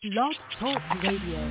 Blog Talk Radio.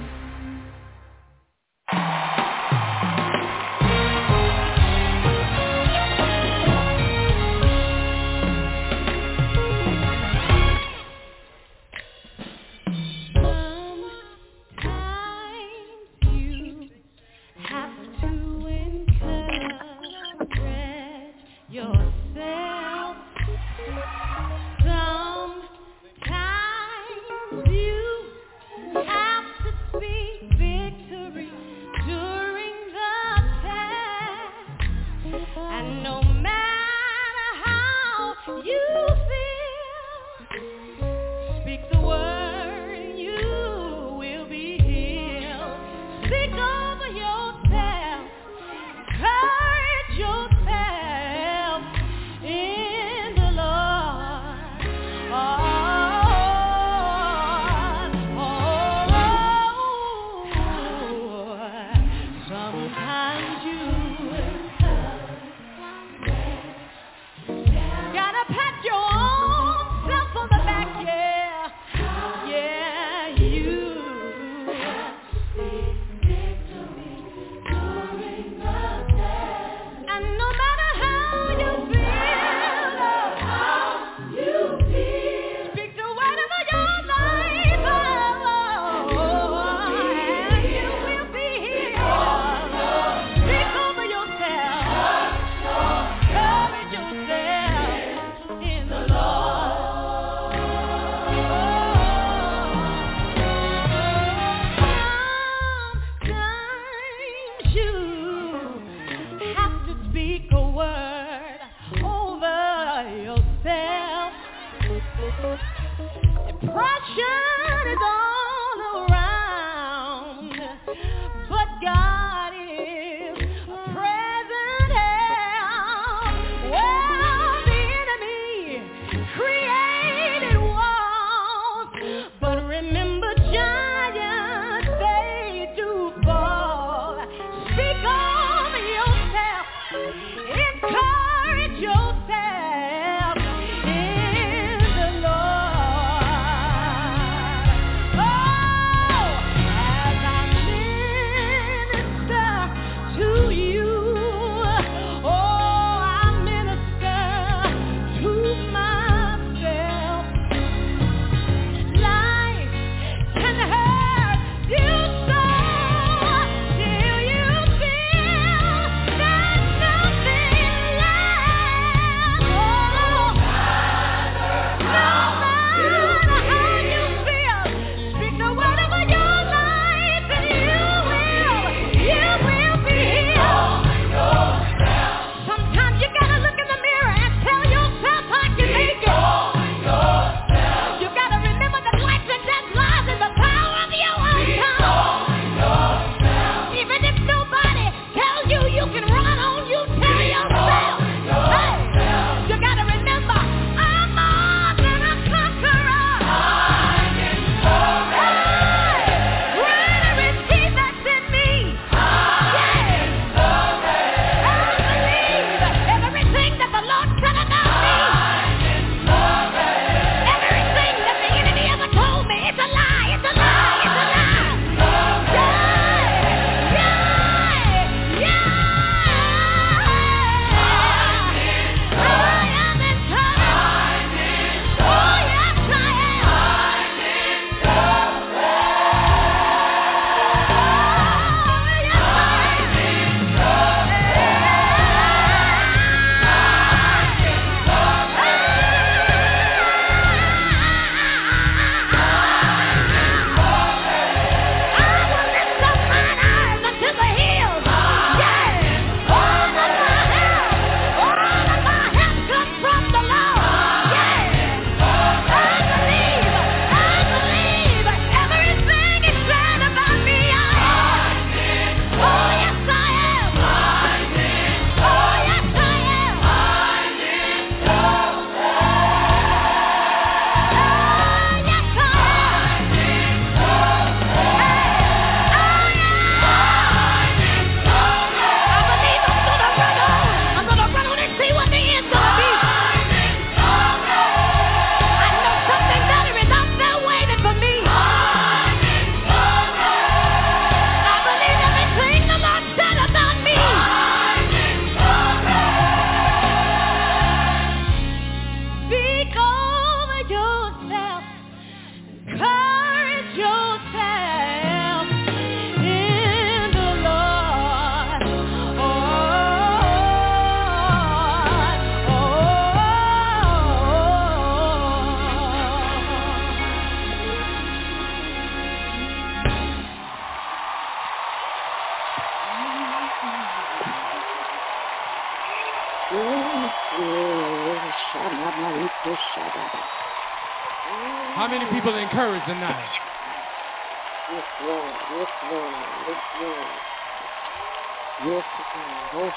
How many people encouraged tonight? Yes, Lord. Yes, Lord. Yes, Lord. Yes, Lord.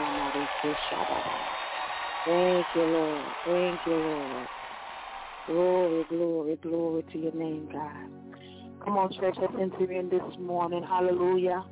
Thank you, Lord. Thank you, Lord. Glory, glory, glory to your name, God. Come on, church, let's enter in this morning. Hallelujah.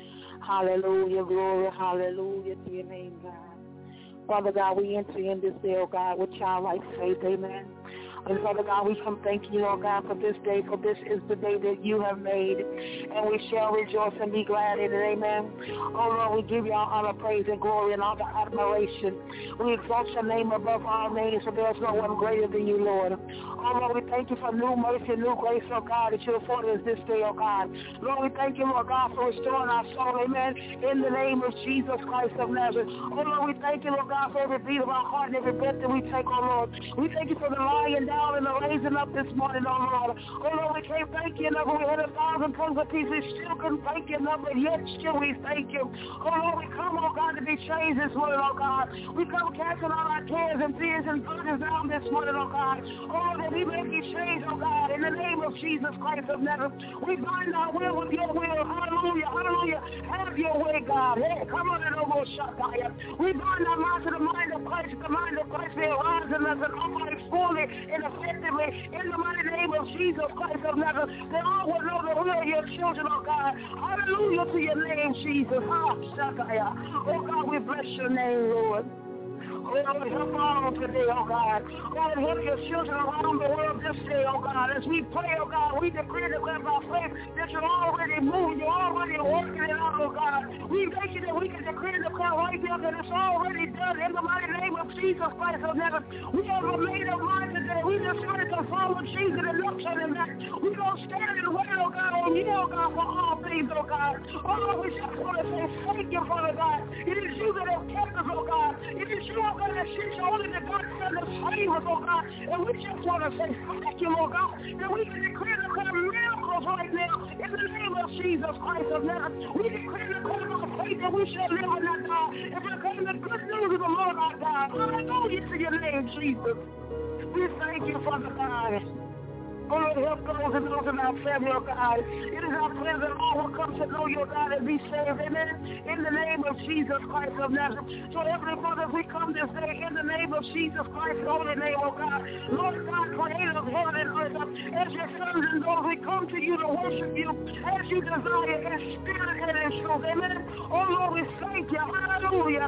Hallelujah, glory, hallelujah to your name, God. Father God, we enter in this day, oh God, with childlike faith, amen. And Father God, we come thank you, oh God, for this day, for this is the day that you have made, and we shall rejoice and be glad in it, amen. Oh Lord, we give you all honor, praise, and glory, and all the admiration. We exalt your name above all names, for there is no one greater than you, Lord. Oh Lord, we thank you for new mercy and new grace, oh God, that you afford us this day, oh God. Lord, we thank you, Lord God, for restoring our soul, amen, in the name of Jesus Christ of Nazareth. Oh Lord, we thank you, Lord God, for every beat of our heart and every breath that we take, oh Lord. We thank you for the lying down and the raising up this morning, oh Lord. Oh Lord, we can't thank you enough. We had 1,000 tongues of peace. We still couldn't thank you enough, but yet still we thank you. Oh Lord, we come, oh God, to be changed this morning, oh God. We come casting all our cares and fears and burdens down this morning, oh God. Oh, that we may be changed, oh God, in the name of Jesus Christ of Nazareth. We bind our will with your will. Hallelujah, hallelujah. Have your way, God. Hey, come on and over Shataya. We bind our mind to the mind of Christ. The mind of Christ may arise in us and operate fully and effectively in the mighty name of Jesus Christ of Nazareth. They all will know that we are your children, oh God. Hallelujah to your name, Jesus. Shataya. Oh God, we bless your name, Lord. Oh, Lord, help all today, oh God. Lord, help your children around the world this day, oh God. As we pray, oh God, we decree and declare by faith that you're already moving, you're already working it out, oh God. We thank you that we can decree and declare right now that it's already done in the mighty name of Jesus Christ of Nazareth. We have made up mind today. We decided to follow Jesus and look to him. We're going to stand and wait, oh God, on you, oh God, for all things, oh God. Oh Lord, we just want to say thank you, Father God. It is you that have kept us, oh God. It is you, oh God, that she's only the God son of favors, oh God. And we just want to say thank you, oh God, that we can decree and declare miracles right now in the name of Jesus Christ of Nazareth. We decree and declare by faith that we shall live and not die. And proclaim the good news of the Lord our God. Hallelujah to your name, Jesus. We thank you, Father God. Oh, Lord, help those and those in our family, oh God. It is our prayer that all will come to know your God and be saved, amen, in the name of Jesus Christ of Nazareth. So, Heavenly Father, as we come this day in the name of Jesus Christ's holy name, oh God, Lord God, creator of heaven and earth, as your sons and daughters, we come to you to worship you as you desire in spirit and in truth, amen. Oh, Lord, we thank you, hallelujah.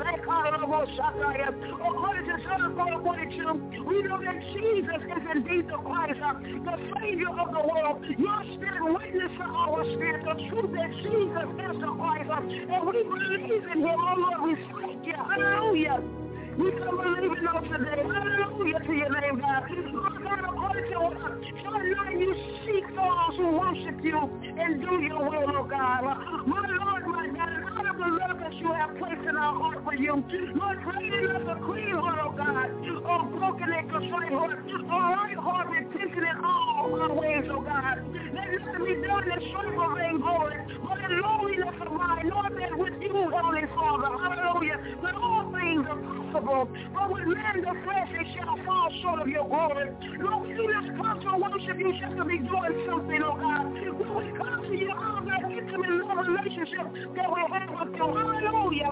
According to John 4:42, we know that Jesus is indeed the Christ, the Savior of the world. Your spirit witness to our spirit the truth that Jesus is the Christ, and we believe in him. Oh Lord, we thank you. Hallelujah. We come believing on today. Hallelujah to your name, God. Lord God, according to John 9, you seek those who worship you and do your will, oh God. My Lord, my God, out of the love that you have placed in our heart for you, Lord, create us a clean heart, oh God, a broken and contrite heart, a right heart, repentant in all our ways, oh God. Let nothing be done in strife or vainglory, but in lowliness of mind, Lord, that with you, Holy Father, hallelujah, that all things are possible. But with men the flesh, they shall fall short of your glory. Lord, we just come to worship you just to be doing something, oh God. When we come to you, all that intimate love relationship that we have with you. Hallelujah.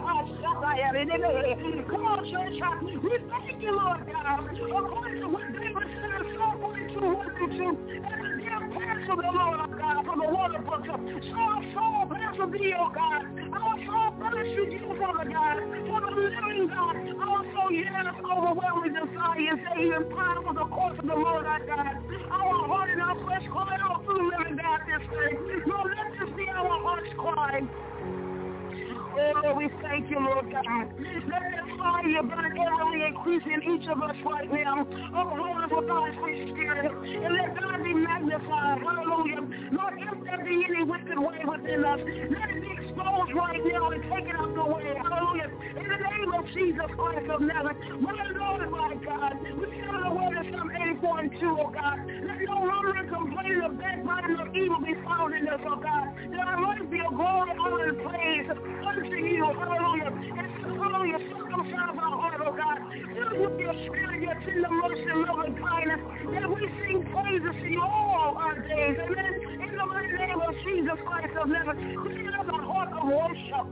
Come on, church. We thank you, Lord God. According to what David said in Psalm 42, 1-2, and the dear pants of the Lord, oh God, from the water brook. So our soul bless with thee, oh God. Our soul bless with you, Father God. For the living God. Also, yes, overwhelming desires, they imply for the course of the Lord our God. Our heart and our flesh cry out through the living God this day. Lord, let this be our heart's cry. Oh, Lord, we thank you, Lord God. Let that fire burn everly increase in each of us right now. Oh, Lord, for God's free spirit. And let God be magnified. Hallelujah. Lord, if there be any wicked way within us, let it be exposed right now and taken out the way. Hallelujah. In the name of Jesus Christ of Nazareth. My Lord, my God. We send the word of Psalm 84:2, oh God. Let no murmuring, complaining, or backbiting, or evil be found in us, oh God. That our life be a glory, honor, and praise unto you. Hallelujah. And hallelujah. Circumcise our heart, oh God. Fill with your spirit, your tender mercy, and love and kindness, that we sing praises to you all our days. Amen. In the mighty name of Jesus Christ of Nazareth, create us a heart of worship.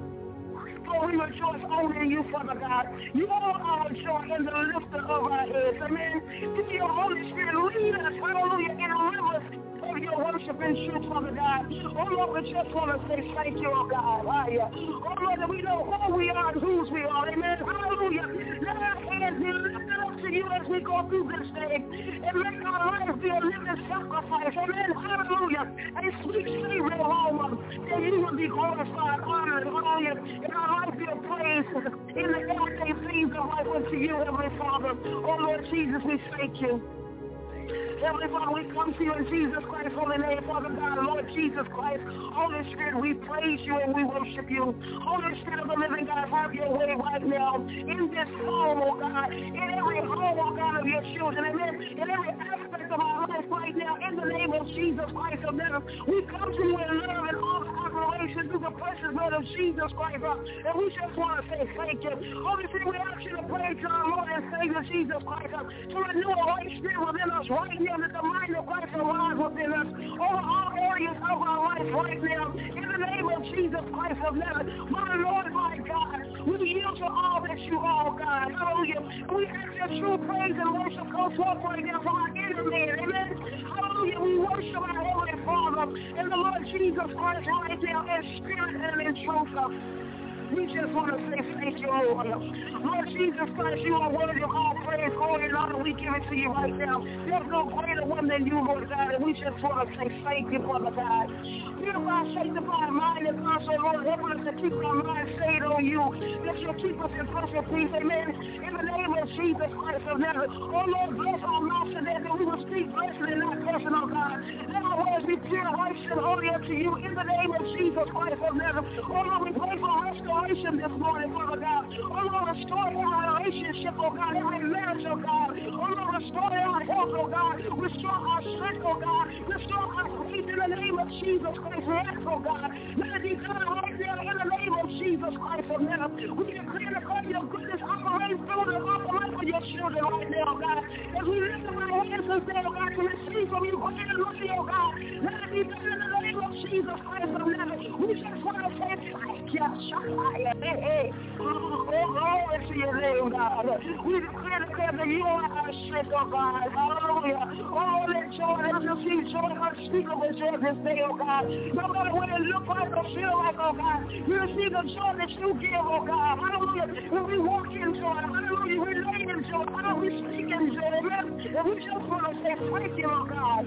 For we rejoice only in you, Father God. You are our joy and the lifter of our heads. Amen. Through your Holy Spirit, lead us, hallelujah, in rivers of your worship and truth, Father God. Oh, Lord, we just want to say thank you, oh God. Oh, Lord, that we know who we are and whose we are. Amen. Hallelujah. Let our hands be lifted up to you as we go through this day. And let our lives be a living sacrifice. Amen. Hallelujah. A sweet savor aroma that you will be glorified, honored, hallelujah. And our life be a praise in the everyday things of life unto you, Heavenly Father. Oh, Lord Jesus, we thank you. Heavenly Father, we come to you in Jesus Christ's holy name, Father God, Lord Jesus Christ. Holy Spirit, we praise you and we worship you. Holy Spirit of the living God, have your way right now in this home, oh God, in every home, oh God, of your children, amen, in every aspect of our life right now, in the name of Jesus Christ of Nazareth. We come to you in love and all the admiration through the precious blood of Jesus Christ, and we just want to say thank you. Holy Spirit, we ask you to pray to our Lord and Savior Jesus Christ to renew a right spirit within us right now, that the mind of Christ arise within us over all areas of our life right now. In the name of Jesus Christ of Nazareth, my Lord, my God, we yield to all that you are, God. Hallelujah. We ask your true praise and worship come forth right now from our inner man. Amen. Hallelujah. We worship our Heavenly Father and the Lord Jesus Christ right now in spirit and in truth. We just want to say thank you, Lord. Lord Jesus Christ, you are worthy of all praise, glory, and honor. We give it to you right now. There's no greater one than you, Lord God, and we just want to say thank you, Father God. Purify, sanctify our mind and conscience, Lord. Help us to keep our mind stayed on you, that you'll keep us in perfect peace. Amen. In the name of Jesus Christ of Nazareth. Oh, Lord, bless our mouth today, that we will speak blessing and not cursing, oh God. Let our words be pure, righteous, and holy unto you. In the name of Jesus Christ of Nazareth. Oh, Lord, we pray for restoration this morning, Father God. Oh, Lord, restore our relationship, oh God, every marriage, oh God. Oh, Lord, restore our health, oh God. Restore our strength, oh God. Restore our faith in the name of Jesus Christ. Yes, oh God. Let it be done right now in the name of Jesus Christ of Nazareth. We declare the God your goodness operates through the life of your children right now, God. As we lift up our hands and say, oh God, to receive from you great and mercy, oh God. Let it be done in the name of Jesus Christ of Nazareth. We just want to say thank you. Hey. Oh, glory to your name, God. We declare that you are our strength, oh God. Hallelujah. Oh, let joy, let us receive joy, unspeakable joy this day, oh God. No matter what it looks like or feel like, oh God, we receive the joy that you give, oh God. Hallelujah. When we walk in joy, hallelujah, we lay in joy, hallelujah, we speak in joy, amen. And we just want to say thank you, oh God.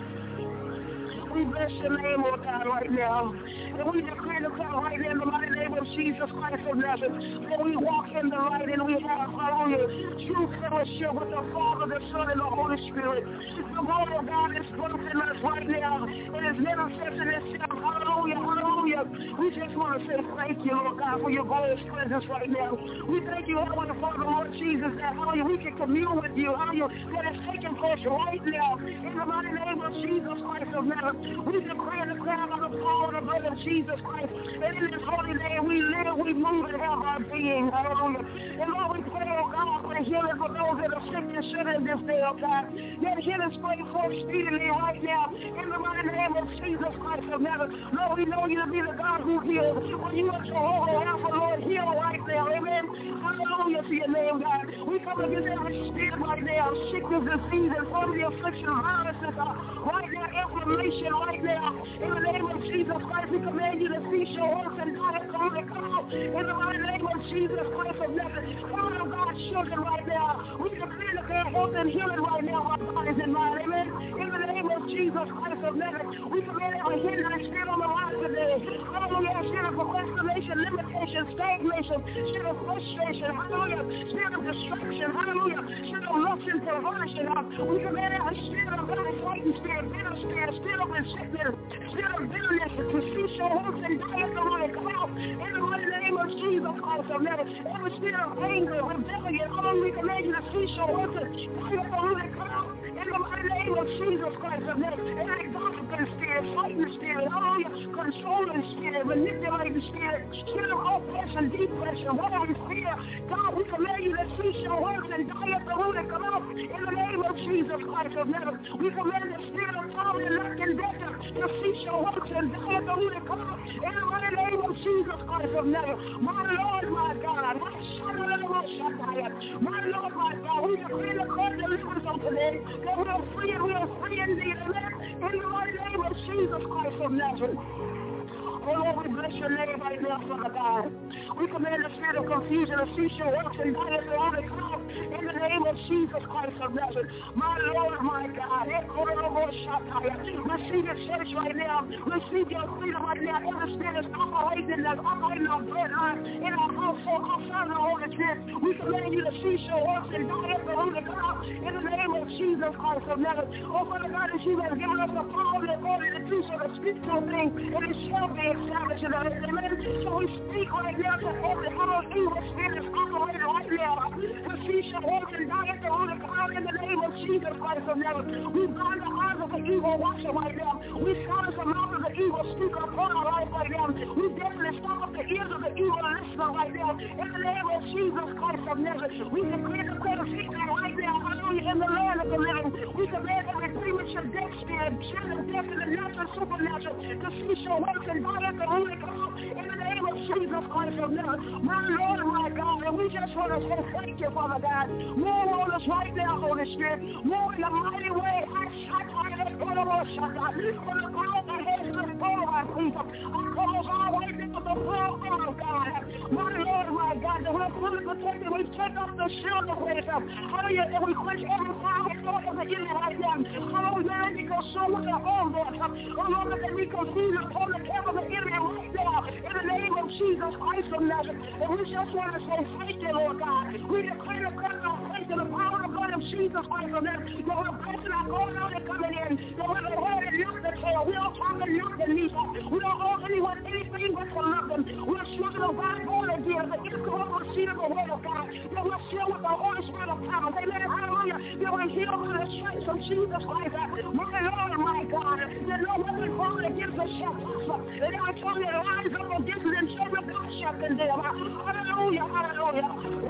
We bless your name, oh God, right now. And we declare the call right now in the mighty name of Jesus Christ of Nazareth. That we walk in the light and we have, hallelujah, true fellowship with the Father, the Son, and the Holy Spirit. The Word of God is birthed in us right now. It is manifesting itself. Hallelujah, hallelujah. We just want to say thank you, Lord God, for your glorious presence right now. We thank you, Heavenly Father, Lord Jesus, that, hallelujah, we can commune with you. Hallelujah, that is taking place right now. In the mighty name of Jesus Christ of Nazareth. We declare the crown of the power of the blood of Jesus Christ. And in this holy name we live, we move, and have our being. Hallelujah. And Lord, we pray, oh God, for healing for those that are sick and shut in this day, oh God. That healing spring forth speedily right now. In the mighty name of Jesus Christ of Nazareth. Lord, we know you to be the God who heals. When you are Jehovah Rapha, Lord, heal right now. Amen. Hallelujah to your name, God. We come against every spirit right now. Sickness, disease, infirmity, affliction, viruses, right now, inflammation. Right now, in the name of Jesus Christ, we command you to cease your works and die and come out. In the mighty name of Jesus Christ of Nazareth, Father of God's children right now, we declare health and healing right now, our bodies and mind. Amen. In the name of Jesus Christ of Nazareth, we command every hindrance spirit on the line today. Hallelujah. Spirit of procrastination, limitation, stagnation, spirit of frustration. Hallelujah. Spirit of distraction. Hallelujah. Spirit of lust and perversion. We command every spirit of God, fighting spirit, bitter spirit of sickness, spirit of bitterness, to cease your works and die at the root. Come out in the mighty name of Jesus Christ of Nazareth. Every spirit of anger, rebellion, we command you to cease your works and die at the root. Come out in the mighty name of Jesus Christ of Nazareth. Every gossiping spirit, fighting spirit, hallelujah, controlling spirit, manipulating spirit, spirit of oppression, depression, whatever is fear, God, we command you to cease your works and die at the root and come out in the name of Jesus Christ of Nazareth. We command the spirit of poverty and lack and death to cease your works and die at the root and come out in the mighty name of Jesus Christ of Nazareth. My Lord, my God, my Lord, my God, we decree the court deliverance on today, that we are free and we are free indeed, amen, in the mighty name of Jesus Christ of Nazareth. Oh Lord, we bless your name right now, Father God. We command the spirit of confusion to cease your works and die at the root and come out in the name of Jesus Christ of Nazareth. My Lord, my God, receive your church right now. Receive your freedom right now. Every spirit is operating in our bloodline, in our household, outside of the Holy Spirit. We command you to cease your works and die at the root and come out in the name of Jesus Christ of Nazareth. Oh, Father God, as you have given us the power and authority to do so, to speak to a thing, and it shall be established in the earth. Amen. So we speak right now to every evil spirit is operating right now. To cease your works and die at the root and come out in the name of Jesus Christ of Nazareth. We bind the eyes of the evil watcher right now. We silence the mouth of the evil speaker upon our life right now. We definitely stop up the ears of the evil listener right now. In the name of Jesus Christ of Nazareth, we declare the court of victory right now. Hallelujah. In the land of the living, we command every premature death spirit, children, death in the natural, supernatural, to cease your works and die at the root and come out in the name of Jesus Christ of Nazareth. My Lord, my God, and we just want to say thank you, Father God. Move on us right now, Holy Spirit. Move in a mighty way. For the power that has the power of our people. I cause our way now the power of God. My Lord, my God, that we're fully protected. We take off the shield of faith. Hallelujah, and we quench every power and thought of the enemy right now. Hallelujah, because so with our own death. Oh Lord, that we confuse upon the camp of the enemy right now. In the name of Jesus Christ of Nazareth. And we just want to say thank you, Lord God. We declare the covenant of faith in the power of the blood of Jesus Christ of Nazareth. That we're blessing our going out and coming in. That we're the head and not the tail. We don't talk and not the knee. We don't owe anyone anything but to love them. We're children of God born again. The incorruptible seed of the word of God. That we're filled with the Holy Spirit of power. Amen. Hallelujah. That we're healed by the stripes of Jesus Christ. My Lord, my God. That no weapon formed against us shall prosper. And every tongue that rises up against them shall God shall condemn. Hallelujah. Hallelujah.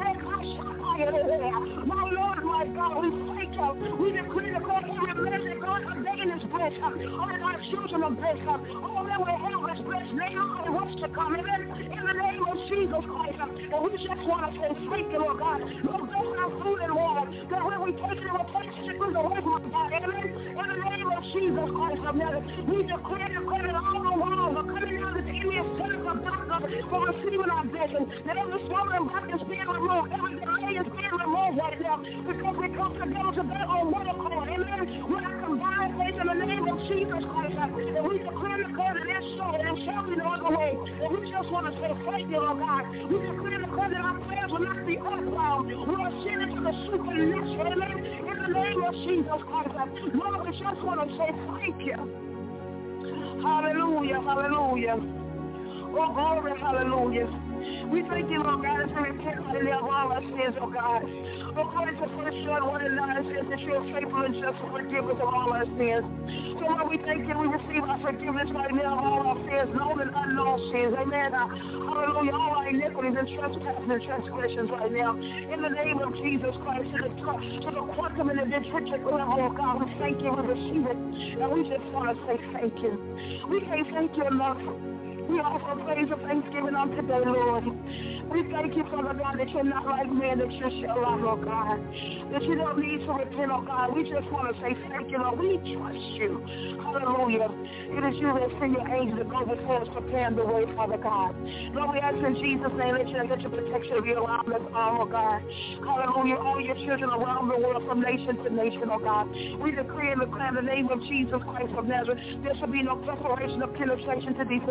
My Lord, my God, we thank you. We decree the court every blessing God ordained is blessed. All our children are blessed. All that we have is blessed now and what's to come. Amen. In the name of Jesus Christ. And we just want to say thank you, Lord God. Lord, bless our food and water. That when we take it, we'll take sickness away from our body. Amen. In the name of Jesus Christ of Nazareth, we declare that all the walls are coming out of the enemy is telling the doctor for receiving our blessing. That every stumbling block is being removed. Every delay is being removed right now. Because we come together today on one accord. Amen. When I combine faith in the name of Jesus Christ, and we declare the code that is so, and it shall be no other way. And we just want to say thank you, Lord God. We declare the code that our prayers will not be earthbound. We are sending to the supernatural. Amen. In the name of Jesus Christ. Lord, we just want to say thank you. Hallelujah. Hallelujah. Oh, glory. Hallelujah. We thank you, Lord God, as we repent of all our sins, oh God. According to 1 John 1:9, it says that you are faithful and just to forgive us of all our sins. So, Lord, we thank you. We receive our forgiveness right now of all our sins, known and unknown sins. Amen. Hallelujah. All our iniquities and trespasses and transgressions right now. In the name of Jesus Christ, to the quantum and the district level, oh God, we thank you. We receive it. And we just want to say thank you. We can't thank you enough. We offer praise of thanksgiving on today, Lord. We thank you, Father God, that you're not like man, that you shall lie, Lord God. That you don't need to repent, oh God. We just want to say thank you, Lord. We trust you. Hallelujah. It is you that send your angels to go before us, preparing the way, Father God. Lord, we ask in Jesus' name that you let your protection be around us all, oh God. Hallelujah. All your children around the world, from nation to nation, oh God. We decree and declare in the name of Jesus Christ of Nazareth, there shall be no preparation of penetration to these edges of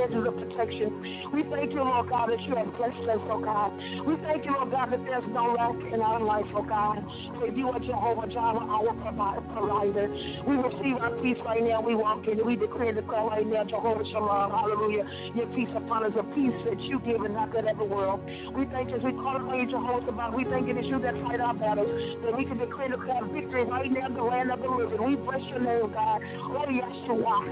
protection. We thank you, Lord God, that you have blessed us, oh God. We thank you, Lord God, that there's no lack in our life, oh God. For you are Jehovah Jireh, our provider. We receive our peace right now. We walk in and we declare and declare right now, Jehovah Shalom, hallelujah. Your peace upon us, a peace that you give and not that of the world. We thank you as we call upon you, Jehovah Shabbat. We thank you that you that fight our battles, that we can declare and declare victory right now in the land of the living. We bless your name, God. Oh, Yeshua,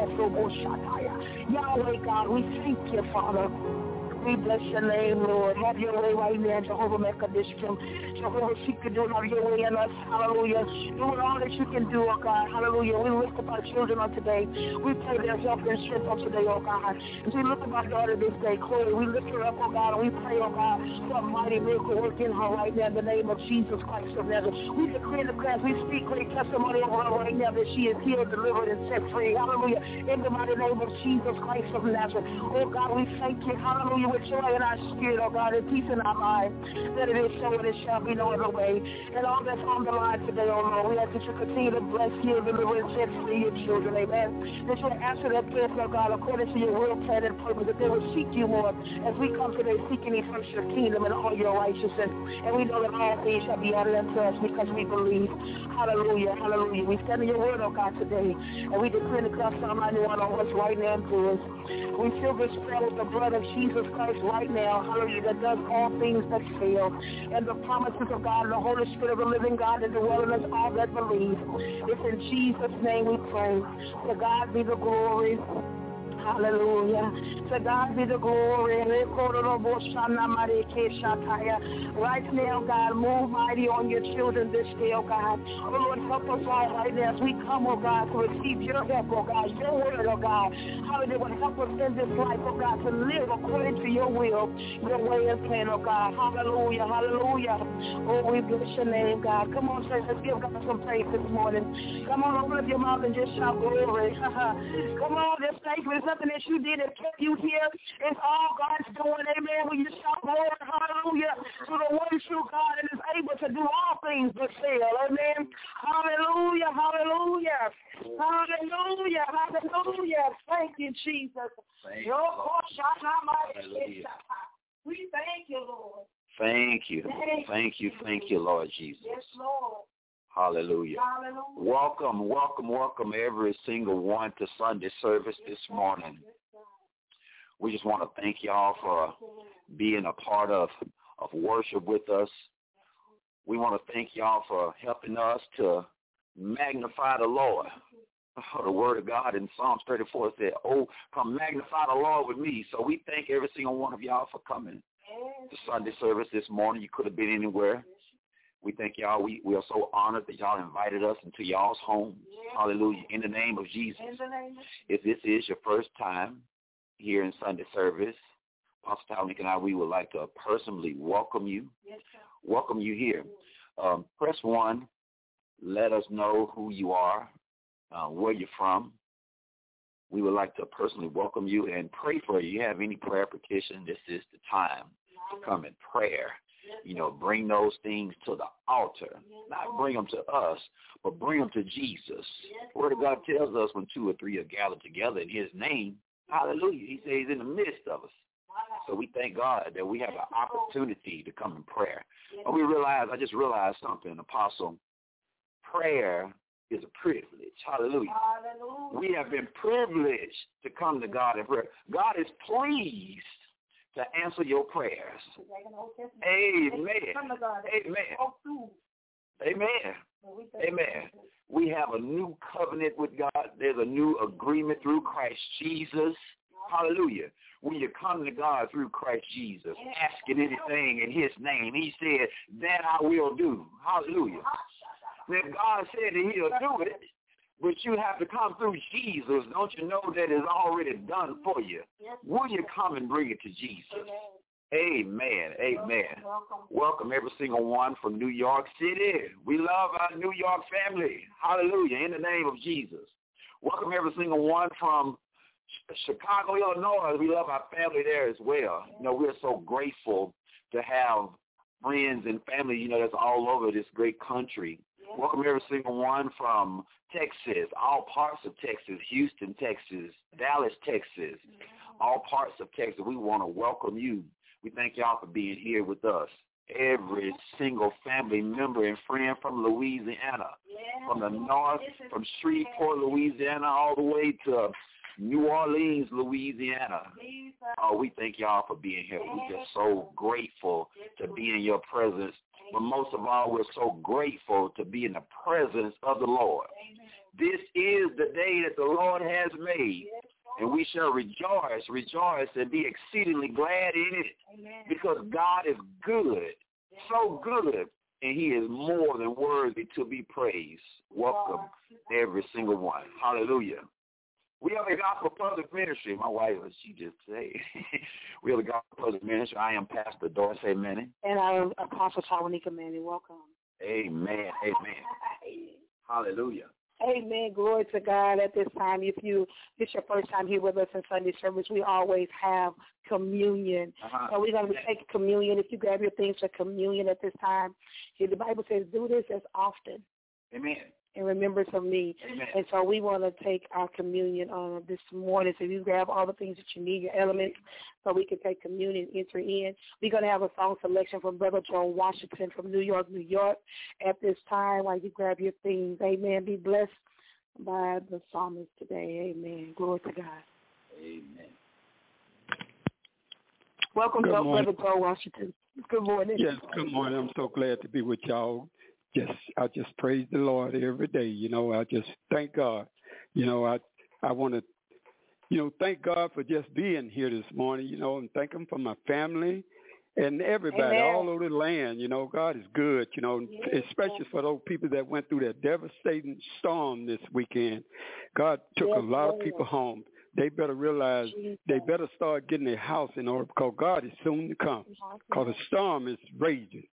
Yahweh, God, we thank you, Father. We bless your name, Lord. Have your way right now, Jehovah Mekadishkim. Jehovah, she can do have your way in us. Hallelujah. Doing all that you can do, oh God. Hallelujah. We lift up our children on today. We pray their health and strength on today, oh God. As we lift up our daughter this day, Chloe, we lift her up, oh God, and we pray, oh God, for a mighty miracle work in her right now in the name of Jesus Christ of Nazareth. We declare the class, we speak great testimony over her right now that she is healed, delivered, and set free. Hallelujah. In the mighty name of Jesus Christ of Nazareth. Oh God, we thank you. Hallelujah. With joy in our spirit, oh God, and peace in our mind, that it is so and it shall be no other way. And all that's on the line today, oh Lord, we ask that you continue to bless you, deliver, and set free your children, amen. That you will answer that prayer, oh God, according to your will, plan, and purpose, that they will seek you more as we come today seeking you first your kingdom and all your righteousness. And we know that all things shall be added unto us because we believe. Hallelujah, hallelujah. We stand in your word, oh God, today, and we declare the cross Psalm 91 on us right now to us. We fill this prayer with the blood of Jesus Christ right now, hallelujah, that does all things that fail. And the promises of God and the Holy Spirit of the living God that dwell in us all that believe. It's in Jesus' name we pray. To God be the glory. Hallelujah. To God be the glory. Right now, God, move mighty on your children this day, oh God. Oh Lord, help us all right now as we come, oh God, to receive your help, oh God, your word, oh God. Hallelujah, will help us in this life, oh God, to live according to your will, your way and plan, oh God. Hallelujah, hallelujah. Oh, we bless your name, God. Come on, church, let's give God some praise this morning. Come on, open up your mouth and just shout glory. Come on, just thank you. It's nothing that you did that kept you here. It's all God's doing, amen. When you shout glory, hallelujah, to the one true God and is able to do all things but fail, amen. Hallelujah, hallelujah, hallelujah, hallelujah. Thank you, Jesus. Thank you, we thank you, Lord. Thank you. Thank you, Lord Jesus. Yes, Lord. Hallelujah. Hallelujah. Welcome every single one to Sunday service this morning. We just want to thank y'all for being a part of worship with us. We want to thank y'all for helping us to magnify the Lord. The word of God in Psalms 34 said, oh, come magnify the Lord with me. So we thank every single one of y'all for coming to Sunday service this morning. You could have been anywhere. We thank y'all. We are so honored that y'all invited us into y'all's home. Hallelujah. In the name of Jesus. If this is your first time here in Sunday service, Pastor Dominic and I, we would like to personally welcome you. Welcome you here. Press 1. Let us know who you are, where you're from. We would like to personally welcome you and pray for you. If you have any prayer petition, this is the time to come in prayer. You know, bring those things to the altar. Not bring them to us, but bring them to Jesus. The Word of God tells us when 2 or 3 are gathered together in his name, hallelujah, he says he's in the midst of us. So we thank God that we have an opportunity to come in prayer. And I just realized something, Apostle. Prayer is a privilege. Hallelujah. We have been privileged to come to God in prayer. God is pleased to answer your prayers. Amen. Amen. We have a new covenant with God. There's a new agreement through Christ Jesus. Hallelujah. When you come to God through Christ Jesus, asking anything in his name, he said, that I will do. Hallelujah. Then God said that he'll do it, but you have to come through Jesus. Don't you know that it's already done for you? Will you come and bring it to Jesus? Amen. Welcome every single one from New York City. We love our New York family. Hallelujah. In the name of Jesus. Welcome every single one from Chicago, Illinois. We love our family there as well. You know, we're so grateful to have friends and family, you know, that's all over this great country. Welcome every single one from Texas, all parts of Texas, Houston, Texas, Dallas, Texas, all parts of Texas, we want to welcome you. We thank y'all for being here with us. Every single family member and friend from Louisiana, from the north, from Shreveport, Louisiana, all the way to New Orleans, Louisiana. Oh, we thank y'all for being here. We're just so grateful to be in your presence. But most of all, we're so grateful to be in the presence of the Lord. This is the day that the Lord has made, and we shall rejoice, and be exceedingly glad in it, because God is good, so good, and he is more than worthy to be praised. Welcome, every single one. Hallelujah. We are the Gospel Public Ministry. My wife, she just said, we are the Gospel Public Ministry. I am Pastor Dorsey Manning. And I am Apostle Tawanika Manning. Welcome. Amen. Hallelujah. Amen. Glory to God. At this time, if it's your first time here with us in Sunday service, we always have communion. So we're going to be taking communion. If you grab your things for communion at this time, the Bible says, do this as often. Amen. In remembrance of me. Amen. And so we want to take our communion this morning. So you grab all the things that you need, your elements, so we can take communion, enter in. We're going to have a song selection from Brother Joe Washington from New York, New York at this time while you grab your things. Amen. Be blessed by the psalmist today. Amen. Glory to God. Amen. Welcome, Brother Joe Washington. Good morning. Yes, good morning. I'm so glad to be with y'all. I just praise the Lord every day. I just thank God. I want to, thank God for just being here this morning, and thank him for my family and everybody all over the land. God is good, especially for those people that went through that devastating storm this weekend. God took a lot of people home. They better realize they better start getting their house in order, because God is soon to come, because the storm is raging.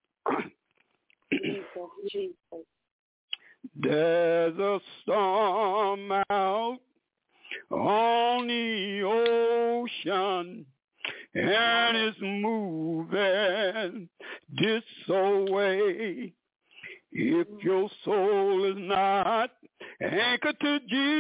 Jesus. There's a storm out on the ocean, and it's moving this way. If your soul is not anchored to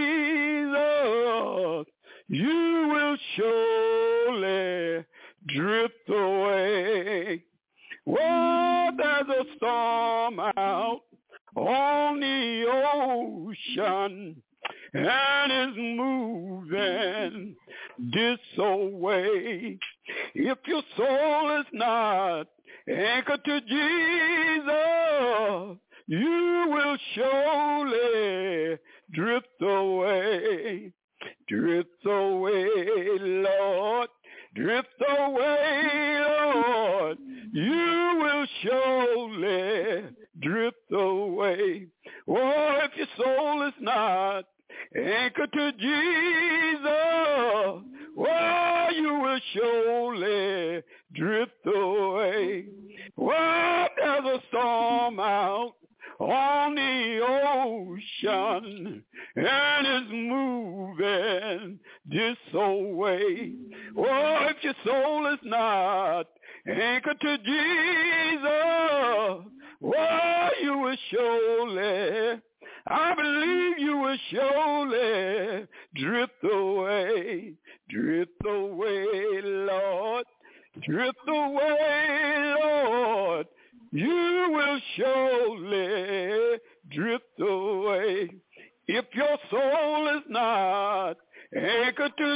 Jesus, you will surely drift away. Well, there's a storm out on the ocean, and it's moving this way. If your soul is not anchored to Jesus, you will surely drift away. Drift away, Lord. Drift away, Lord. You will surely drift away. Oh, if your soul is not anchored to Jesus, oh, you will surely drift away. Oh, there's a storm out on the ocean, and it's moving this way. Oh, if your soul is not anchored to Jesus, oh, you will surely, I believe you will surely drift away. Drift away, Lord. Drift away, Lord. You will surely drift away. If your soul is not anchored to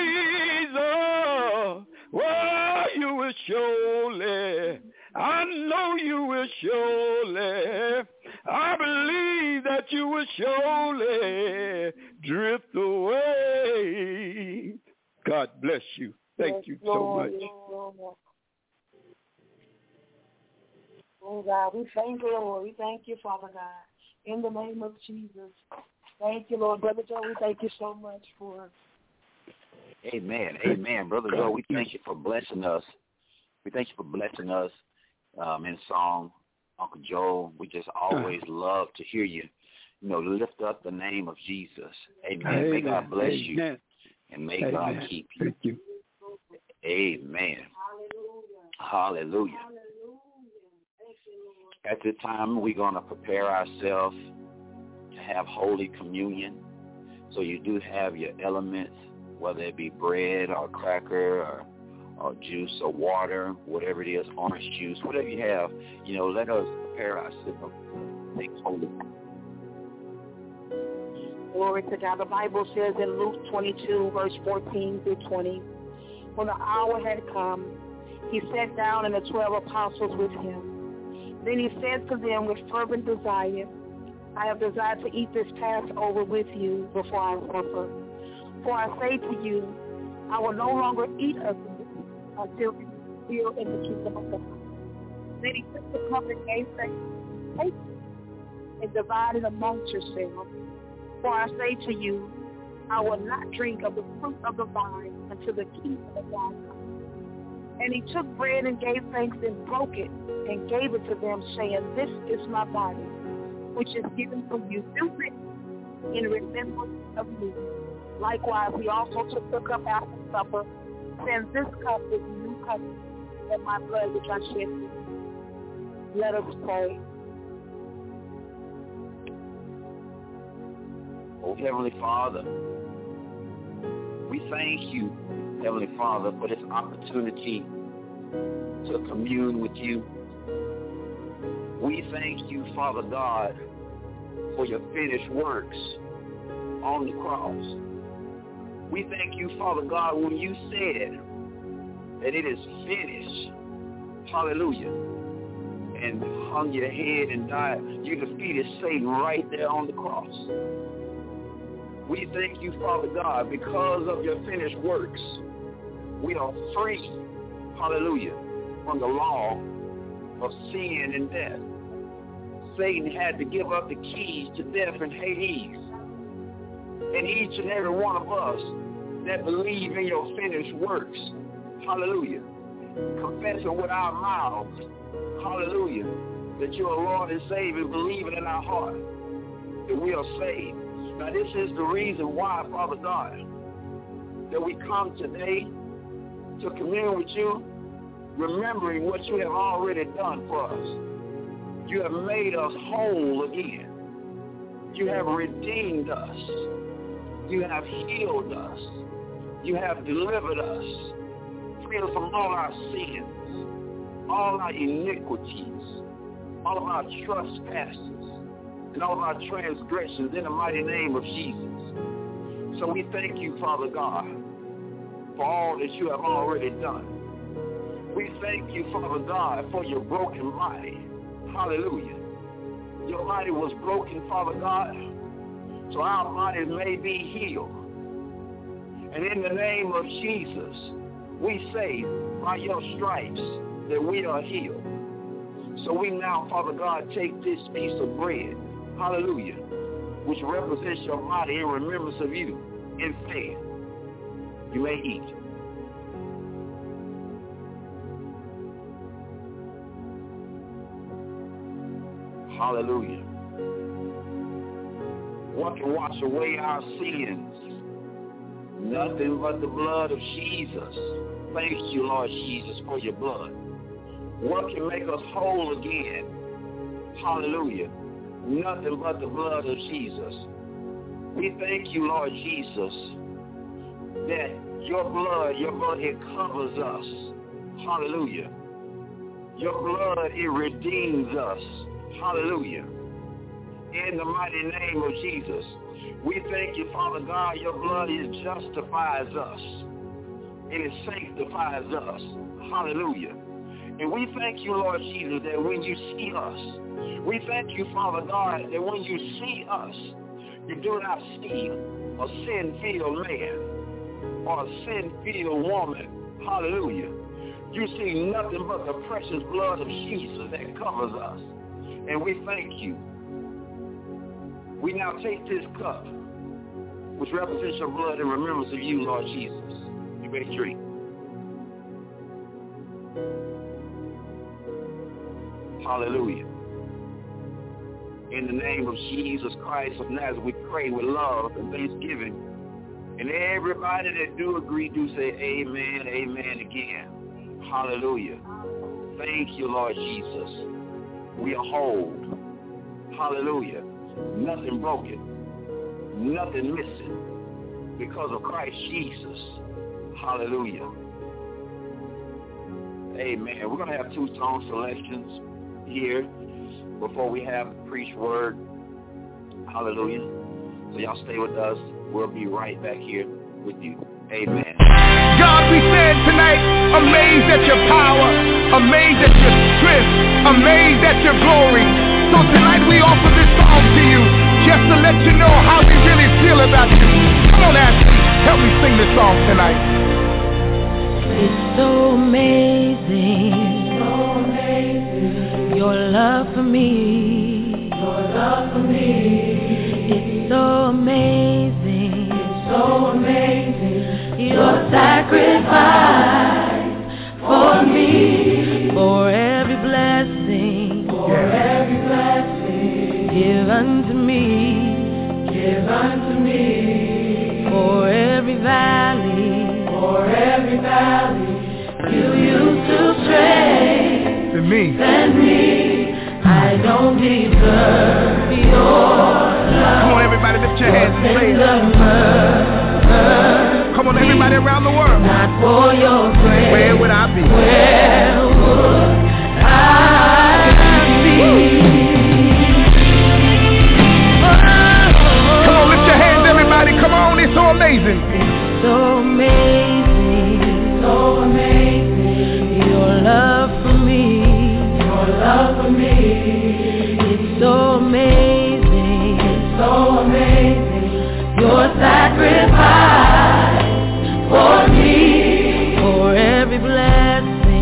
Jesus, well, you will surely, I know you will surely, I believe that you will surely drift away. God bless you. Thank you so much. Oh, God, we thank you, Lord. We thank you, Father God, in the name of Jesus. Thank you, Lord. Brother Joe, we thank you so much for. Amen. Amen. Brother Joe, we thank you for blessing us. We thank you for blessing us in song, Uncle Joe. We just always love to hear you, lift up the name of Jesus. Amen. Amen. May God bless you, and may God keep you. Thank you. Amen. Hallelujah. At this time, we're going to prepare ourselves to have Holy Communion. So you do have your elements whether it be bread or cracker or juice or water, whatever it is, orange juice, whatever you have, let us prepare ourselves. Things holy. Glory to God. The Bible says in Luke 22, verse 14 through 20, when the hour had come, he sat down and the 12 apostles with him. Then he said to them with fervent desire, I have desired to eat this Passover with you before I suffer. For I say to you, I will no longer eat of it until it is fulfilled in the kingdom of God. Then he took the cup and gave thanks, take it, and divided amongst yourselves. For I say to you, I will not drink of the fruit of the vine until the kingdom of God comes. And he took bread and gave thanks and broke it and gave it to them, saying, This is my body, which is given for you. Do this in remembrance of me. Likewise, he also took the cup after supper, saying, This cup is the new covenant in my blood which I shed for you. Let us pray. Oh, Heavenly Father, we thank you, Heavenly Father, for this opportunity to commune with you. We thank you, Father God, for your finished works on the cross. We thank you, Father God, when you said that it is finished, hallelujah, and hung your head and died, you defeated Satan right there on the cross. We thank you, Father God, because of your finished works, we are free, hallelujah, from the law of sin and death. Satan had to give up the keys to death and Hades. And each and every one of us that believe in your finished works, hallelujah, confessing with our mouths, hallelujah, that you are Lord and Savior, believing in our heart that we are saved. Now this is the reason why, Father God, that we come today to commune with you, remembering what you have already done for us. You have made us whole again. You have redeemed us. You have healed us. You have delivered us, freed us from all our sins, all our iniquities, all of our trespasses, and all of our transgressions in the mighty name of Jesus. So we thank you, Father God, for all that you have already done. We thank you, Father God, for your broken body. Hallelujah. Your body was broken, Father God, so our bodies may be healed. And in the name of Jesus, we say, by your stripes, that we are healed. So we now, Father God, take this piece of bread, hallelujah, which represents your body in remembrance of you, in faith. You may eat. Hallelujah. What can wash away our sins? Nothing but the blood of Jesus. Thank you, Lord Jesus, for your blood. What can make us whole again? Hallelujah. Nothing but the blood of Jesus. We thank you, Lord Jesus, that your blood, it covers us. Hallelujah. Your blood, it redeems us. Hallelujah. In the mighty name of Jesus, we thank you, Father God, your blood, it justifies us. It sanctifies us. Hallelujah. And we thank you, Lord Jesus, that when you see us, we thank you, Father God, that when you see us, you do not see a sin-filled man or a sin-filled woman. Hallelujah. You see nothing but the precious blood of Jesus that covers us. And we thank you. We now take this cup, which represents your blood in remembrance of you, Lord Jesus. You may drink. Hallelujah. In the name of Jesus Christ of Nazareth, we pray with love and thanksgiving. And everybody that do agree, do say amen, amen again. Hallelujah. Thank you, Lord Jesus. We are whole. Hallelujah. Nothing broken. Nothing missing. because of Christ Jesus. Hallelujah. Amen. We're going to have 2 song selections here before we have the preached word. Hallelujah. So y'all stay with us. We'll be right back here with you. Amen. God, we said tonight, amazed at your power, amazed at your strength, amazed at your glory. So tonight we offer this song to you, just to let you know how we really feel about you. Come on, Ashley, help me sing this song tonight. It's so amazing, your love for me, It's so amazing, your sacrifice for me, for every blessing, give unto me, for every valley, you used to strengthen me. I don't deserve your love. Come on, everybody, lift your hands and say it. Come on, everybody around the world. Not for your grace. Where would I be? Where would I be? Come on, lift your hands, everybody. Come on, it's so amazing. It's so amazing, your love for me, It's so amazing, your sacrifice for me, for every blessing,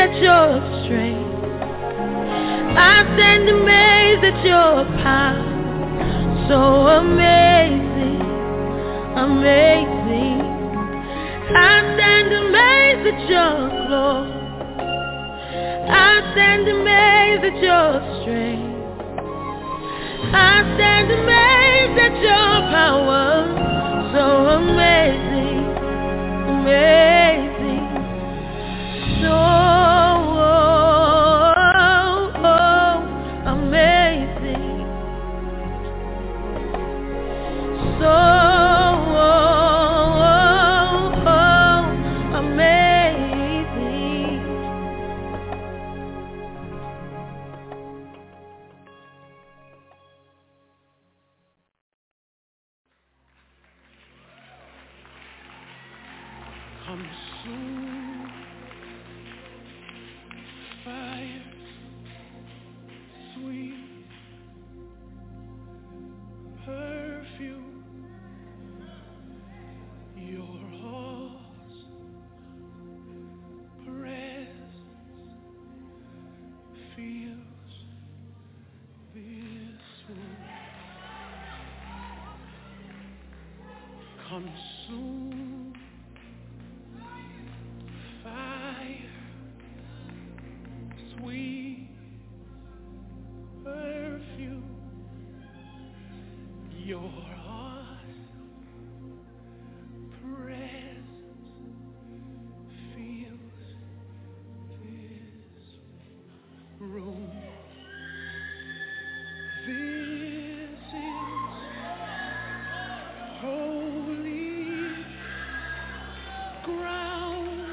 at your strength. I stand amazed at your power. So amazing, amazing. I stand amazed at your glory. I stand amazed at your strength. I stand amazed at your power. So amazing, amazing. So amazing. So amazing. Consume fire, sweet perfume. Your awesome presence fills this room. Consume fire, sweet perfume. Your awesome presence fills this room. This is holy ground.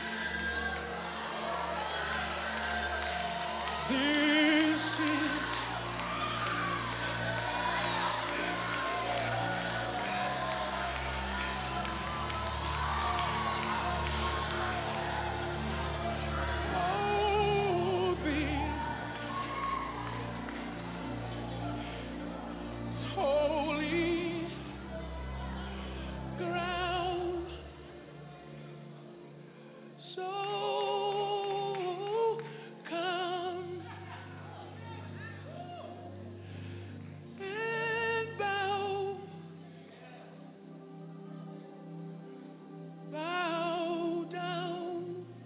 This is holy ground. So come and bow down.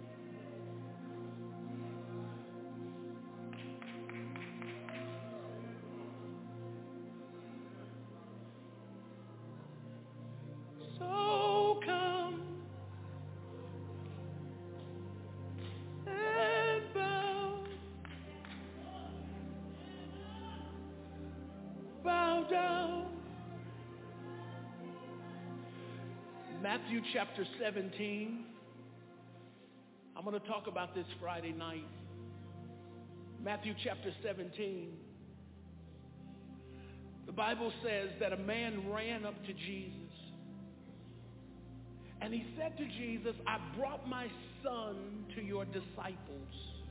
So come and bow down. Matthew chapter 17. I'm going to talk about this Friday night. Matthew chapter 17. The Bible says that a man ran up to Jesus. And he said to Jesus, I brought my son to your disciples.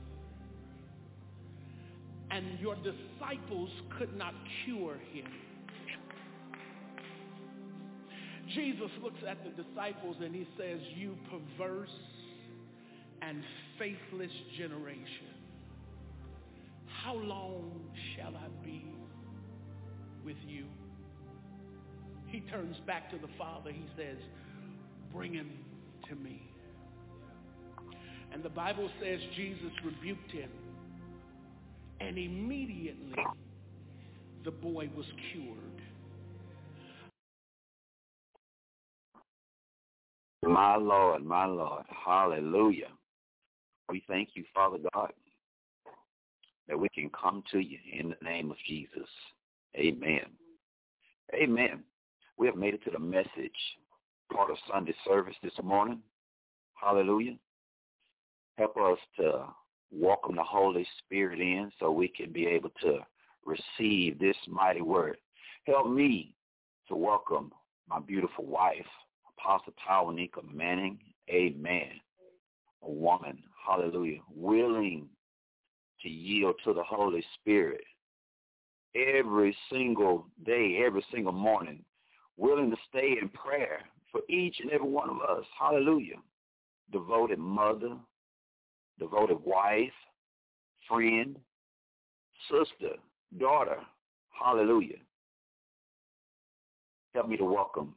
And your disciples could not cure him. Jesus looks at the disciples and he says, you perverse and faithless generation, how long shall I be with you? He turns back to the Father. He says, bring him to me. And the Bible says Jesus rebuked him, and immediately the boy was cured. My Lord, hallelujah. We thank you, Father God, that we can come to you in the name of Jesus. Amen. Amen. We have made it to the message part of Sunday service this morning. Hallelujah. Help us to welcome the Holy Spirit in so we can be able to receive this mighty word. Help me to welcome my beautiful wife, Apostle Tawanika Manning. Amen. A woman, hallelujah, willing to yield to the Holy Spirit every single day, every single morning, willing to stay in prayer for each and every one of us. Hallelujah. Devoted mother, devoted wife, friend, sister, daughter. Hallelujah. Help me to welcome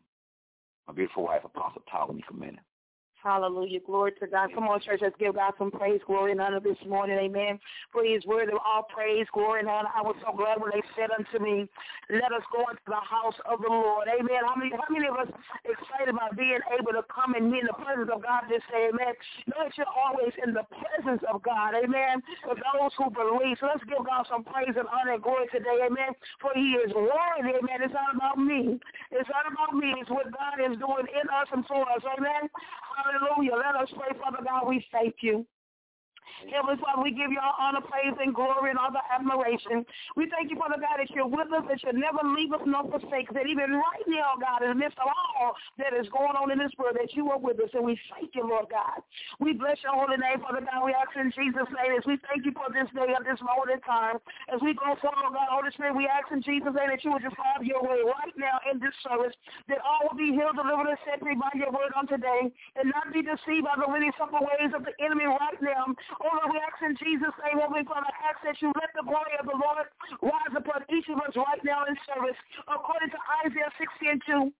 my beautiful wife, Apostle Tawanika Minute. Hallelujah. Glory to God. Come on, church. Let's give God some praise, glory, and honor this morning. Amen. For He is worthy of all praise, glory, and honor. I was so glad when they said unto me, let us go into the house of the Lord. Amen. How many of us excited about being able to come and be in the presence of God this day? Amen. Know that you're always in the presence of God. Amen. For those who believe. So let's give God some praise and honor and glory today. Amen. For He is worthy. Amen. It's not about me. It's not about me. It's what God is doing in us and for us. Amen. Hallelujah. Let us pray, Father God. We thank you. Heavenly Father, we give you all honor, praise, and glory and all the admiration. We thank you, Father God, that you're with us, that you'll never leave us nor forsake us, that even right now, God, in the midst of all that is going on in this world, that you are with us, and we thank you, Lord God. We bless your holy name, Father God. We ask in Jesus' name as we thank you for this day and this moment in time. As we go forward, God, Holy Spirit, we ask in Jesus' name that you would just have your way right now in this service, that all will be healed, delivered, and set free by your word on today, and not be deceived by the many simple ways of the enemy right now. Oh, Lord, we ask in Jesus' name, Heavenly Father, I ask that you let the glory of the Lord rise upon each of us right now in service, according to Isaiah 60:2.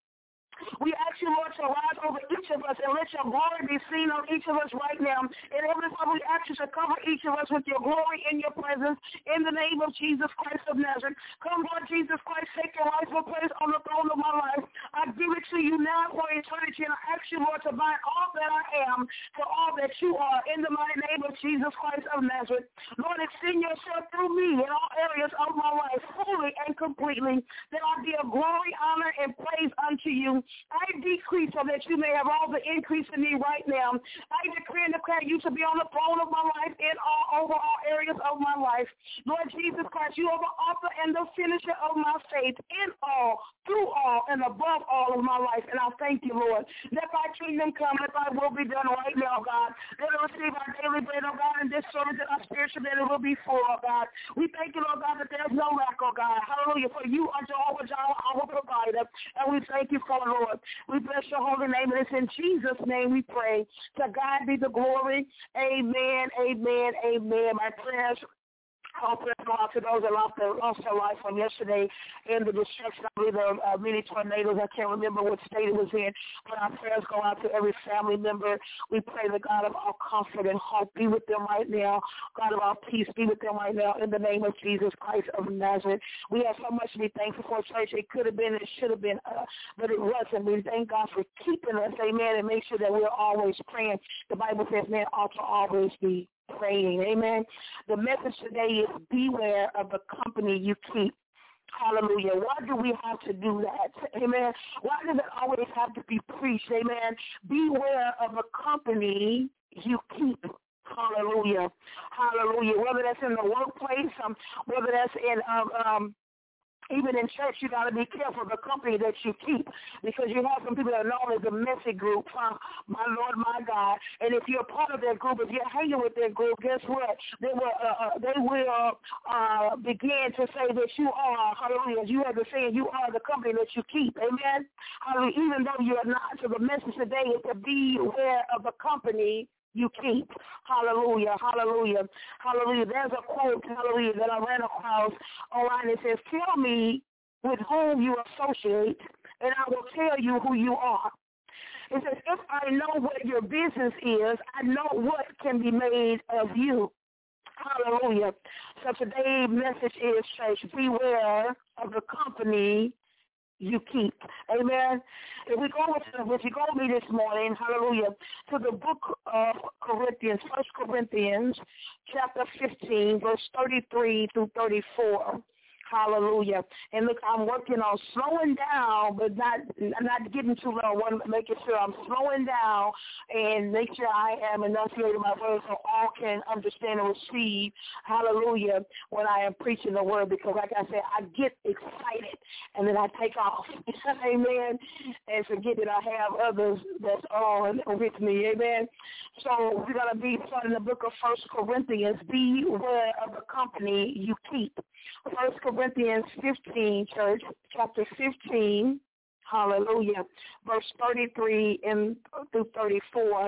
We ask you, Lord, to rise over each of us and let your glory be seen on each of us right now. And Heavenly Father, we ask you to cover each of us with your glory in your presence in the name of Jesus Christ of Nazareth. Come, Lord Jesus Christ, take your rightful place on the throne of my life. I give it to you now for eternity, and I ask you, Lord, to bind all that I am to all that you are in the mighty name of Jesus Christ of Nazareth. Lord, extend yourself through me in all areas of my life, fully and completely, that I be of glory, honor, and praise unto you. I decrease so that you may have all the increase in me right now. I decree and declare you to be on the throne of my life in over all areas of my life. Lord Jesus Christ, you are the author and the finisher of my faith in all, through all, and above all of my life. And I thank you, Lord. Let thy kingdom come, let thy will be done right now, God. Let us receive our daily bread, oh God, and this service that our spiritual that it will be full, oh God. We thank you, Lord God, that there's no lack, oh God. Hallelujah. For you are Jehovah Jireh, our provider. And we thank you for it, Lord. We bless your holy name, and it's in Jesus' name we pray. To God be the glory. Amen, amen, amen. My prayers go out to those that lost their life from yesterday in the destruction of the many tornadoes. I can't remember what state it was in, but our prayers go out to every family member. We pray the God of all comfort and hope be with them right now. God of all peace be with them right now in the name of Jesus Christ of Nazareth. We have so much to be thankful for, church. It could have been, it should have been, but it wasn't. We thank God for keeping us, amen, and make sure that we're always praying. The Bible says, man, ought to always be praying. Amen. The message today is beware of the company you keep. Hallelujah. Why do we have to do that? Amen. Why does it always have to be preached? Amen. Beware of the company you keep. Hallelujah. Hallelujah. Whether that's in the workplace, whether that's in even in church, you got to be careful of the company that you keep, because you have some people that are known as the messy group, my Lord, my God. And if you're part of that group, if you're hanging with that group, guess what? They will begin to say that you are, hallelujah, you have the saying, you are the company that you keep. Amen? Hallelujah. Even though you're not. So the message today is to beware of the company you keep. Hallelujah, hallelujah, hallelujah. There's a quote, hallelujah, that I ran across online. It says, tell me with whom you associate, and I will tell you who you are. It says, if I know what your business is, I know what can be made of you. Hallelujah. So today's message is, church, beware of the company you keep. Amen. If you go with me this morning, hallelujah, to the book of Corinthians, 1 Corinthians, chapter 15, verse 33 through 34. Hallelujah. And look, I'm working on slowing down, but not getting too low. I want to make sure I'm slowing down and make sure I am enunciating my words so all can understand and receive, hallelujah, when I am preaching the word. Because like I said, I get excited and then I take off. Amen. And forget that I have others that's on with me. Amen. So we're going to be starting the book of 1 Corinthians. Beware of the company you keep. 1 Corinthians 15, church, chapter 15, hallelujah, verse 33 through 34,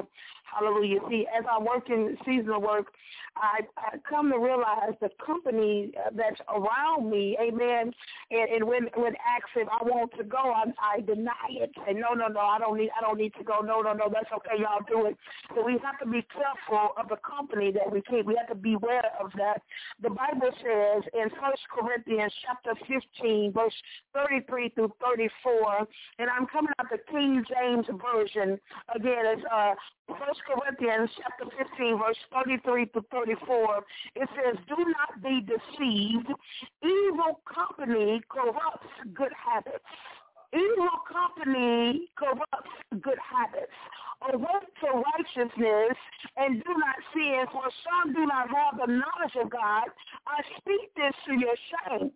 Hallelujah. See, as I work in seasonal work, I come to realize the company that's around me, amen, and when asked if I want to go, I deny it. Say, no, I don't need to go. No, that's okay, y'all do it. So we have to be careful of the company that we keep. We have to beware of that. The Bible says in 1 Corinthians chapter 15, verse 33 through 34, and I'm coming out the King James Version. Again, it's 1 Corinthians chapter 15, verse 33 to 34, it says, do not be deceived. Evil company corrupts good habits. Evil company corrupts good habits. Awake to righteousness and do not sin, for some do not have the knowledge of God. I speak this to your shame.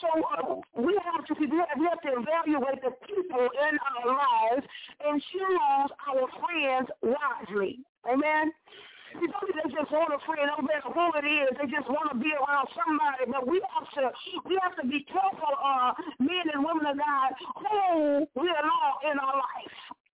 So we have to evaluate the people in our lives and choose our friends wisely. Amen. See, some people just want a friend, no matter who it is. They just want to be around somebody. But we have to be careful, men and women of God, who we allow in our life.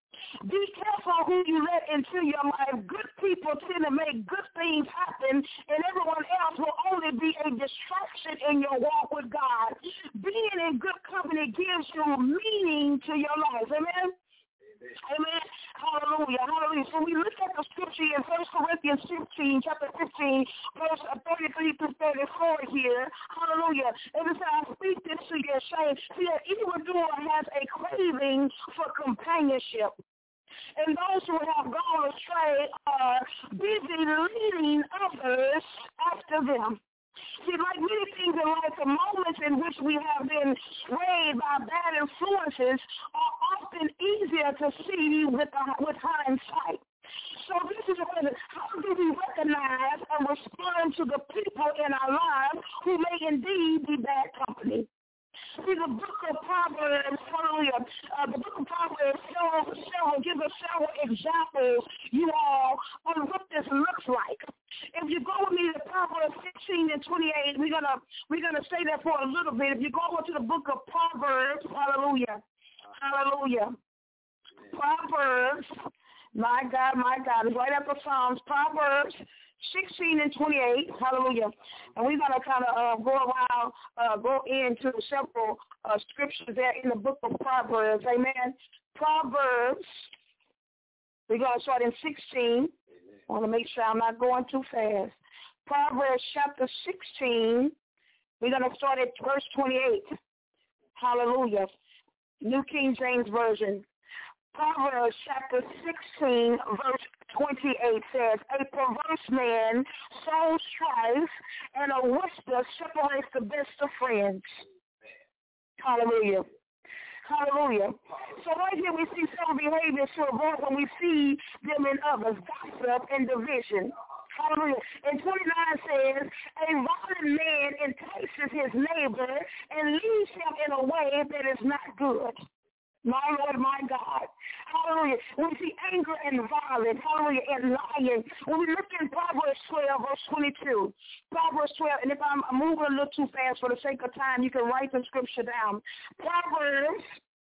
Be careful who you let into your life. Good people tend to make good things happen, and everyone else will only be a distraction in your walk with God. Being in good company gives you meaning to your life. Amen? Amen. Hallelujah. Hallelujah. So we look at the scripture in 1 Corinthians 15, chapter 15, verse 33 to 34 here. Hallelujah. And it says, I speak this to your shame. See, an evildoer has a craving for companionship. And those who have gone astray are busy leading others after them. See, like many things in life, the moments in which we have been swayed by bad influences are often easier to see with hindsight. So this is a question. How do we recognize and respond to the people in our lives who may indeed be bad company? See, the book of Proverbs, hallelujah, the book of Proverbs gives us several examples, you all, on what this looks like. If you go with me to Proverbs 16 and 28, we're gonna stay there for a little bit. If you go over to the book of Proverbs, hallelujah, Proverbs, my God, it's right after Psalms, Proverbs 16 and 28, hallelujah. And we're going to kind of go into several scriptures there in the book of Proverbs, amen. Proverbs, we're going to start in 16. I want to make sure I'm not going too fast. Proverbs chapter 16, we're going to start at verse 28, hallelujah. New King James Version. Proverbs chapter 16, verse 28 says, a perverse man sows strife, and a whisper separates the best of friends. Hallelujah. Hallelujah. So right here we see some behaviors to avoid when we see them in others, gossip and division. Hallelujah. And 29 says, a violent man entices his neighbor and leads him in a way that is not good. My Lord, my God. Hallelujah. When we see anger and violence, hallelujah, and lying. When we look in Proverbs 12, verse 22, Proverbs 12, and if I'm moving a little too fast for the sake of time, you can write the scripture down. Proverbs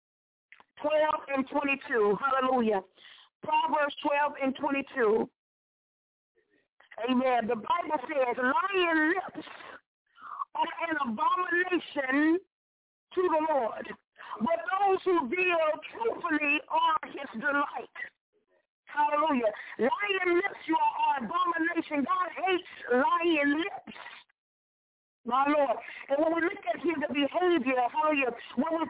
12 and 22, hallelujah. Proverbs 12 and 22. Amen. The Bible says, lying lips are an abomination to the Lord, but those who deal truthfully are his delight. Hallelujah. Lying lips, you are abomination. God hates lying lips. My Lord. And when we look at the behavior, hallelujah, when we're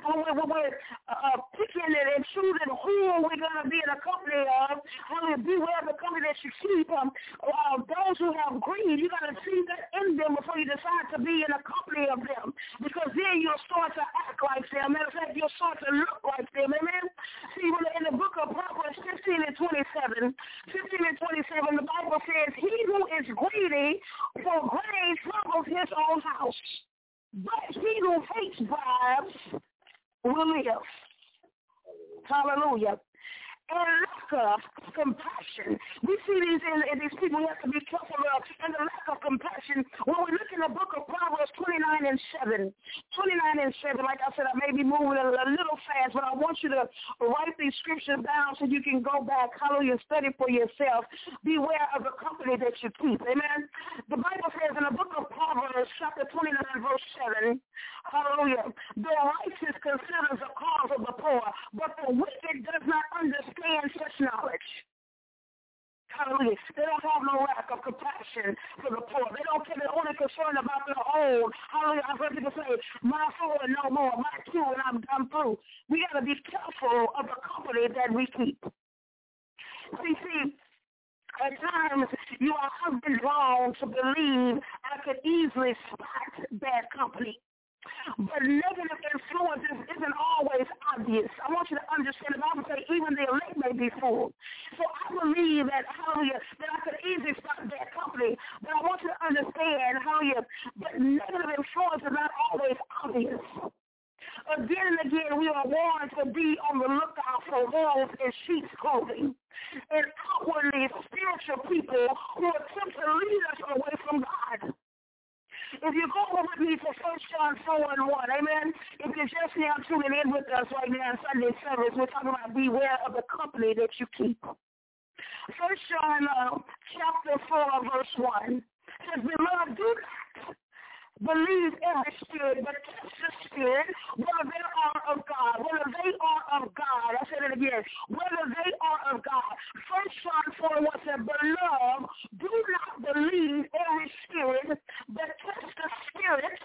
picking it and choosing who we're going to be in a company of, hallelujah, beware of the company that you keep. Those who have greed, you got to see that in them before you decide to be in a company of them. Because then you'll start to act like them. Matter of fact, you'll start to look like them. Amen? See, in the book of Proverbs 15 and 27, the Bible says, he who is greedy for grain troubles his own house, but he who hates bribes will live. Hallelujah. And lack of compassion. We see these sin in these people we have to be careful of, and the lack of compassion. When we look in the book of Proverbs 29:7, like I said, I may be moving a little fast, but I want you to write these scriptures down so you can go back, hallelujah, study for yourself. Beware of the company that you keep. Amen. The Bible says in the book of Proverbs, chapter 29:7, hallelujah, the righteous considers the cause of the poor, but the wicked does not understand such knowledge. Hallelujah. They don't have no lack of compassion for the poor. They don't care. They're only concerned about their own. Hallelujah. I've heard people say, my soul and no more, my two and I'm through. We got to be careful of the company that we keep. See, at times you have been wrong to believe I could easily spot bad company. But negative influences isn't always obvious. I want you to understand the Bible says even the elect may be fooled. So I believe that, hallelujah, that I could easily stop bad company. But I want you to understand, hallelujah, that negative influence is not always obvious. Again and again, we are warned to be on the lookout for wolves in sheep's clothing, and outwardly spiritual people who attempt to lead us away from God. If you go over with me to 1 John 4:1, amen, if you're just now tuning in with us right now in Sunday service, we're talking about beware of the company that you keep. 1 John chapter 4, verse 1 says, beloved, do not believe every spirit, but test the spirit, whether they are of God. Whether they are of God. I said it again. Whether they are of God. 1 John 4:1 said, beloved, do not believe every spirit, but test the spirits,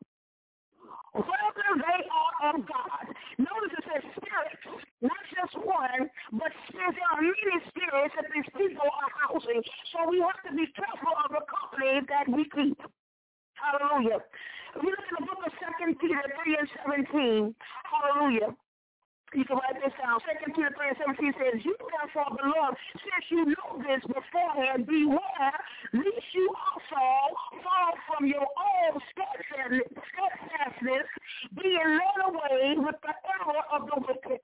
whether they are of God. Notice it says spirits, not just one, but spirits. There are many spirits that these people are housing. So we have to be careful of the company that we keep. Hallelujah. If you look in the book of 2 Peter 3:17, hallelujah. You can write this down. 2 Peter 3:17 says, you therefore, beloved, since you know this beforehand, beware, lest you also fall from your own steadfastness, being led away with the error of the wicked.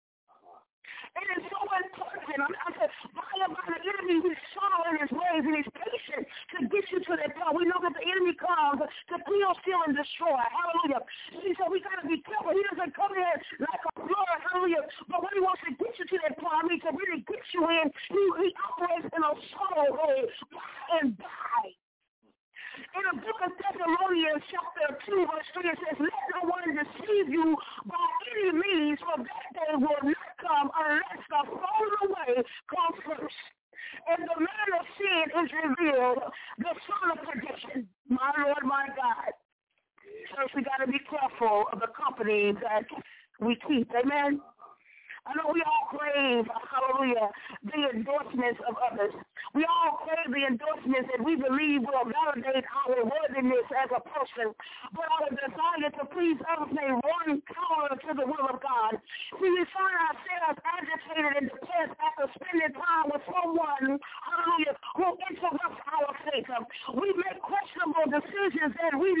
It is so important. I said, by the enemy, he's slow in his ways and he's patient to get you to that point. We know that the enemy comes to kill, steal, and destroy. Hallelujah. See, so we got to be careful. He doesn't come in like a flood. Hallelujah. But when he wants to get you to that point, to really get you in, he operates in a subtle way, by and by. In the book of Thessalonians, chapter 2, verse 3, it says, let no one deceive you by any means, for that day will not come unless the falling away comes first. And the man of sin is revealed, the son of perdition. My Lord, my God. Church, we got to be careful of the company that we keep. Amen. I know we all crave, hallelujah, the endorsements of others. We all crave the endorsements that we believe will validate our worthiness as a person. But our desire to please others may run counter to the will of God. See, we find ourselves agitated and depressed after spending time with someone, hallelujah, who interrupts our faith. We make questionable decisions that we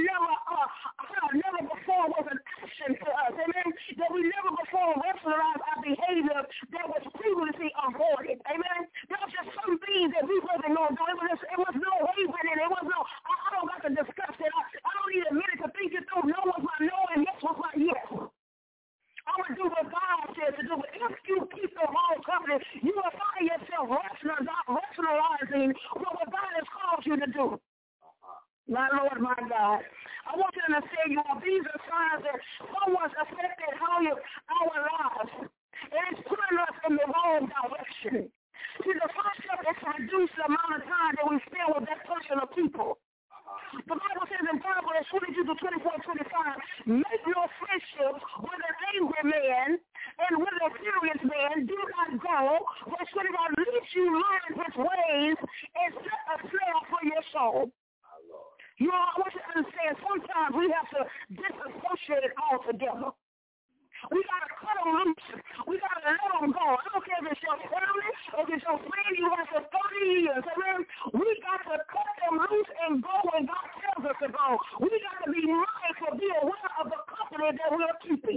never before was an action to us. Amen? That we never before rationalized our behavior that was previously avoided. Amen. There was just some things that we wasn't going to do. It was no wavering in it. It was no, I don't got to discuss it. I don't need a minute to think it through. No was my no and yes was my yes. I'm going to do what God says to do. But if you keep the wrong company, you will find yourself rationalizing what God has called you to do. My Lord, my God. I want you to understand, you all, these are signs that someone's affected how our lives. And it's putting us in the wrong direction. See, the first step is to reduce the amount of time that we spend with that person or people. The Bible says in Proverbs 22-24-25, make your friendships with an angry man and with a furious man do not go. Verse 25, lest you learn his ways and set a snare for your soul. You know, I want you to understand, sometimes we have to disassociate it all together. We got to cut them loose. We got to let them go. I don't care if it's your family, if it's your friend you had for 30 years. Amen? We got to cut them loose and go when God tells us to go. We got to be mindful, be aware of the company that we're keeping.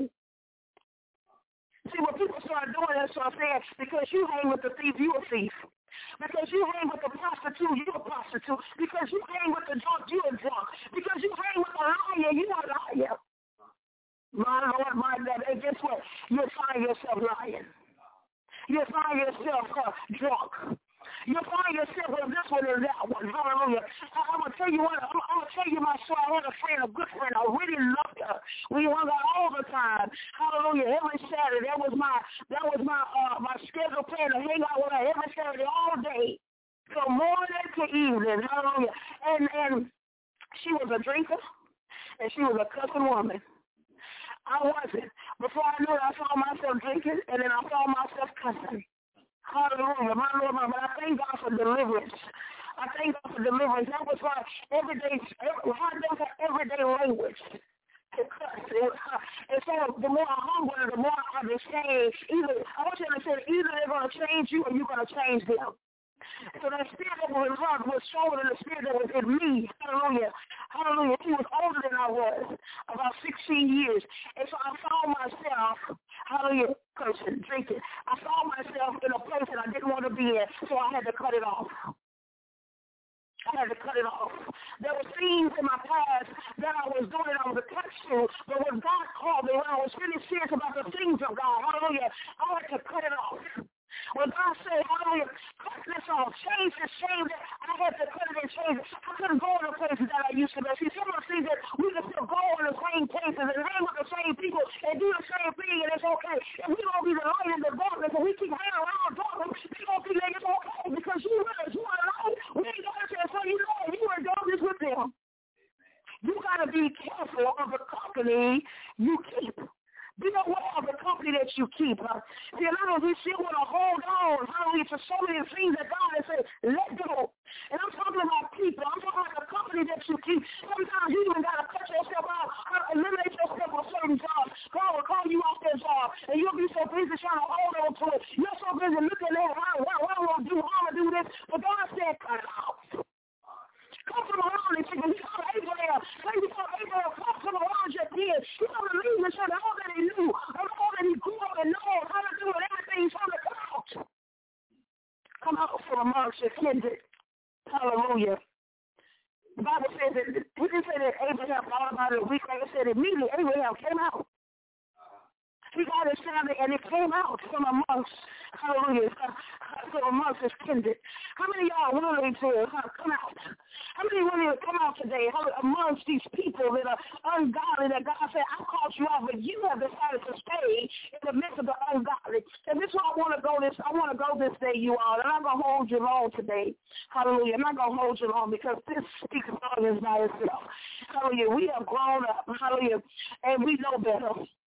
See, when people start doing that, start saying, because you hang with the thief, you a thief. Because you hang with the a prostitute, you're a prostitute. Because you hang with the drunk, you're a drunk. Because you hang with a liar, you're a liar. My Lord, my God. And guess what? You'll find yourself lying. You'll find yourself drunk. You'll find yourself with this one and that one. Hallelujah. I'm going to tell you what. I'm going to tell you my story. I had a friend, a good friend. I really loved her. We hung out all the time. Hallelujah. Every Saturday. That was my schedule plan to hang out with her every Saturday all day. From morning to evening. Hallelujah. And she was a drinker. And she was a cussing woman. I wasn't. Before I knew it, I found myself drinking. And then I found myself cussing. Hallelujah. My Lord, my God. I thank God for deliverance. I thank God for deliverance. That was my everyday language to cuss. And so the more I hung with her, the more I became, I want you to understand, either they're going to change you or you're going to change them. So that spirit that was in her was stronger than the spirit that was in me. Hallelujah. Hallelujah. She was older than I was, about 16 years. And so I found myself, hallelujah, cursing, drinking. I found myself in a place that I didn't want to be in, so I had to cut it off. I had to cut it off. There were things in my past that I was doing and I was attached to, but when God called me, when I was really serious about the things of God, hallelujah, I had to cut it off. When God said, hallelujah, cut this off, change this, change it, I had to cut it and change it. I couldn't go in the places that I used to go. See, some of the things that we can still go in the same places and hang with the same people and do the same thing, and it's okay. If we don't be the light in the darkness and we keep hanging around darkness, people don't think that it's okay because you realize you are light. We ain't got to say, so you know, you are darkness with them. You got to be careful of the company you keep. Be aware of the company that you keep. See, a lot of us, we still want to hold on, hallelujah, to so many things that God has said, let go. And I'm talking about people. I'm talking about the company that you keep. Sometimes you even got to cut yourself out, eliminate yourself on certain jobs. God will call you off that job, and you'll be so busy trying to hold on to it. You're so busy looking at how I'm going to do, how I'm going to do this. But God said, cut it out. Come from around and say, he told Abraham, come from around your kids. He told him to leave and said all that he knew, all that he grew up and know how to do and everything, he's trying to come out. Come out from amongst your kindred. Hallelujah. The Bible says that, he didn't say that Abraham thought about it a week later. It said immediately Abraham came out. He got his family and it came out from amongst, hallelujah, from amongst his kindred. How many of y'all are willing to come out? How many are willing to come out today amongst these people that are ungodly that God said, I called you out, but you have decided to stay in the midst of the ungodly. And this is why I want to go this day, you all. And I'm not going to hold you long today. Hallelujah. I'm not going to hold you long because this speaks volumes by itself. Hallelujah. We have grown up. Hallelujah. And we know better.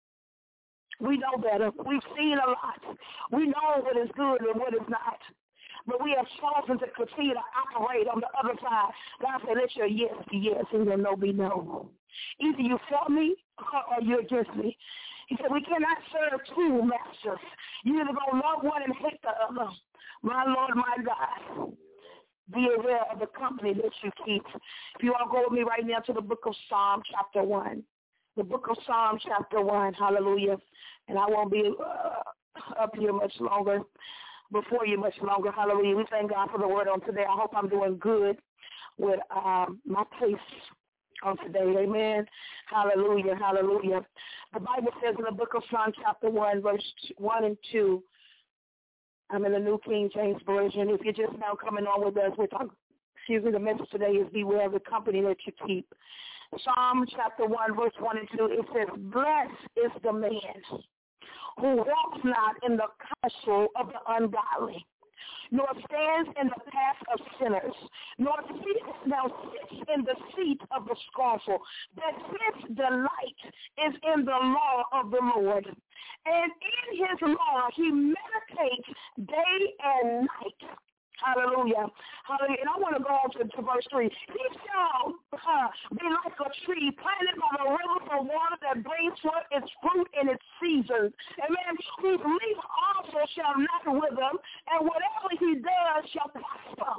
We know better. We've seen a lot. We know what is good and what is not. But we have chosen to continue to operate on the other side. God said, let your yes be yes and your no be no. Either you for me or you're against me. He said, we cannot serve two masters. You're either going to love one and hate the other. My Lord, my God. Be aware of the company that you keep. If you all go with me right now to the book of Psalm chapter 1. The book of Psalm chapter 1, hallelujah. And I won't be up here much longer, before you much longer, hallelujah. We thank God for the word on today. I hope I'm doing good with my pace on today, amen. Hallelujah, hallelujah. The Bible says in the book of Psalm chapter 1, verse 1 and 2, I'm in the New King James Version. If you're just now coming on with us, the message today is beware of the company that you keep. Psalm chapter 1, verse 1 and 2, it says, blessed is the man who walks not in the counsel of the ungodly, nor stands in the path of sinners, nor sits in the seat of the scornful, but his delight is in the law of the Lord. And in his law he meditates day and night. Hallelujah. Hallelujah. And I want to go on to verse 3. He shall be like a tree planted by the rivers of water that brings forth its fruit in its season. Amen. Whose leaf also shall not wither, and whatever he does shall prosper.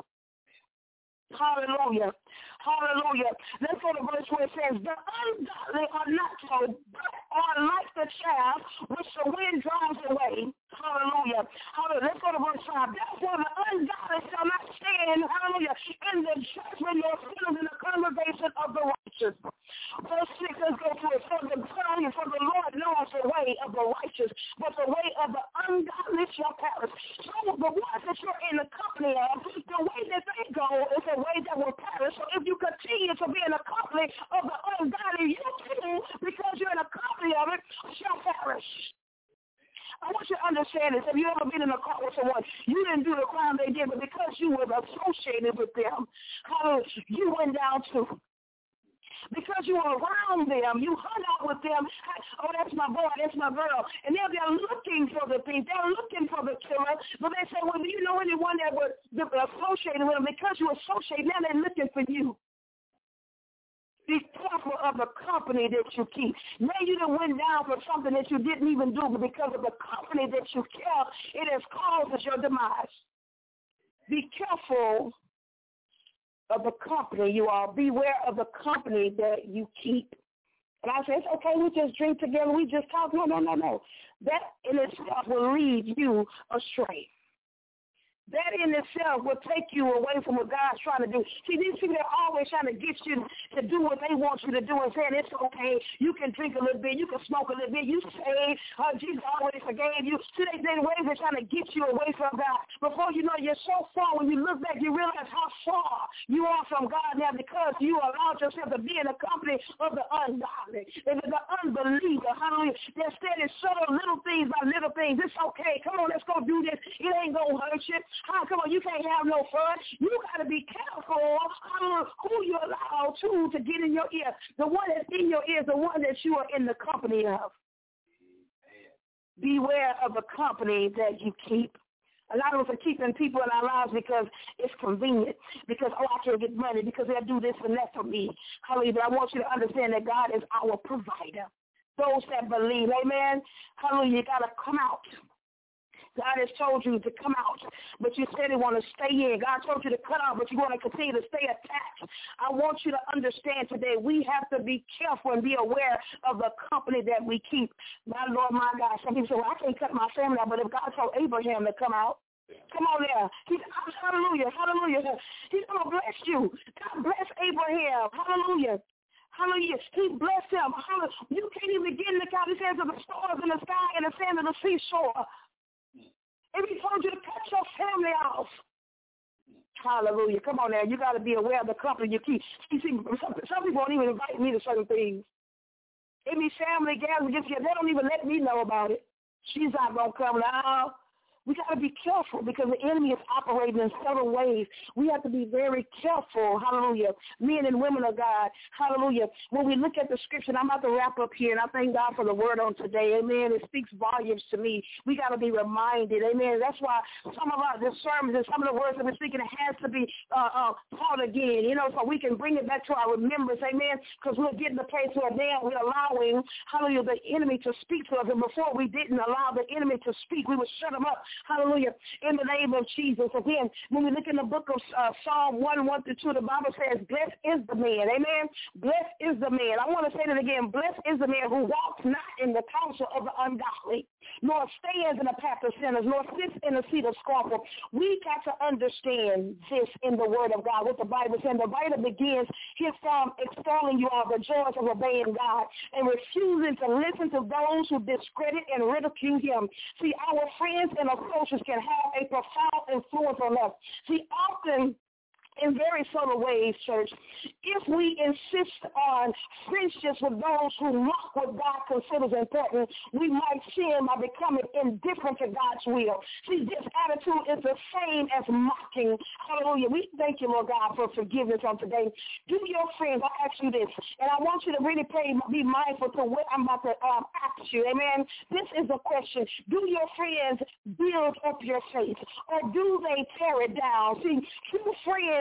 Hallelujah. Hallelujah. Let's go to verse where it says, the ungodly are not so, but are like the chaff which the wind drives away. Hallelujah. Hallelujah. Let's go to verse 5. Therefore the ungodly shall not stand, hallelujah, in the judgment nor sinners in the congregation of the righteous. Verse 6, let's go to it. For the Lord knows the way of the righteous, but the way of the ungodly shall perish. So the ones that you're in the company of, the way that they go is a way that will perish. So if you continue to be in the company of the ungodly, you too, because you're in the company of it, shall perish. I want you to understand this. Have you ever been in a car with someone? You didn't do the crime they did, but because you were associated with them, you went down too. Because you were around them, you hung out with them. Oh, that's my boy, that's my girl. And they're looking for the things. They're looking for the killer. But they say, well, do you know anyone that was associated with them? Because you associate, now they're looking for you. Be careful of the company that you keep. Now you done went down for something that you didn't even do, but because of the company that you kept, it has caused your demise. Be careful of the company you are. Beware of the company that you keep. And I say, it's okay, we just drink together, we just talk. No. That in itself will lead you astray. That in itself will take you away from what God's trying to do. See, these people are always trying to get you to do what they want you to do and saying it's okay. You can drink a little bit. You can smoke a little bit. You say, Jesus already forgave you. See, they ways they're trying to get you away from God. Before you know, you're so far. When you look back, you realize how far you are from God now because you allowed yourself to be in the company of the ungodly, the unbeliever. Hallelujah. They're standing subtle little things by little things. It's okay. Come on, let's go do this. It ain't going to hurt you. Come on, you can't have no fun. You got to be careful who you allow to get in your ear. The one that's in your ear is the one that you are in the company of. Beware of the company that you keep. A lot of us are keeping people in our lives because it's convenient, because, I can get money, because they'll do this and that for me. Hallelujah. But I want you to understand that God is our provider. Those that believe, amen, hallelujah, you got to come out. God has told you to come out, but you said you want to stay in. God told you to cut out, but you want to continue to stay attached. I want you to understand today we have to be careful and be aware of the company that we keep. My Lord, my God. Some people say, well, I can't cut my family out, but if God told Abraham to come out, come on there. Hallelujah, hallelujah. He's going to bless you. God bless Abraham. Hallelujah. Hallelujah. He blessed him. Hallelujah. You can't even begin to count his hands of the stars in the sky and the sand of the seashore. If he told you to cut your family off. Hallelujah. Come on now. You got to be aware of the company you keep. See, some people don't even invite me to certain things. They be family gatherings. They don't even let me know about it. She's not going to come now. We got to be careful because the enemy is operating in several ways. We have to be very careful, hallelujah, men and women of God, hallelujah. When we look at the scripture, I'm about to wrap up here, and I thank God for the word on today, amen. It speaks volumes to me. We got to be reminded, amen. That's why some of our sermons and some of the words that we're speaking, it has to be taught again, so we can bring it back to our remembrance, amen, because we'll get in the place where now we're allowing, hallelujah, the enemy to speak to us, and before we didn't allow the enemy to speak, we would shut him up. Hallelujah. In the name of Jesus. Again, when we look in the book of Psalm 1:1-2, the Bible says, blessed is the man. Amen. Blessed is the man. I want to say that again. Blessed is the man who walks not in the counsel of the ungodly, nor stands in the path of sinners, nor sits in the seat of scornful. We got to understand this in the word of God, what the Bible says. The Bible begins his psalm extolling you all the joys of obeying God and refusing to listen to those who discredit and ridicule him. See, our friends and associates can have a profound influence on us. See, often in very subtle ways, church, if we insist on friendships with those who mock what God considers important, we might sin by becoming indifferent to God's will. See, this attitude is the same as mocking. Hallelujah. We thank you, Lord God, for forgiveness on today. Do your friends, I ask you this, and I want you to really be mindful to what I'm about to ask you. Amen. This is a question. Do your friends build up your faith, or do they tear it down? See, true friends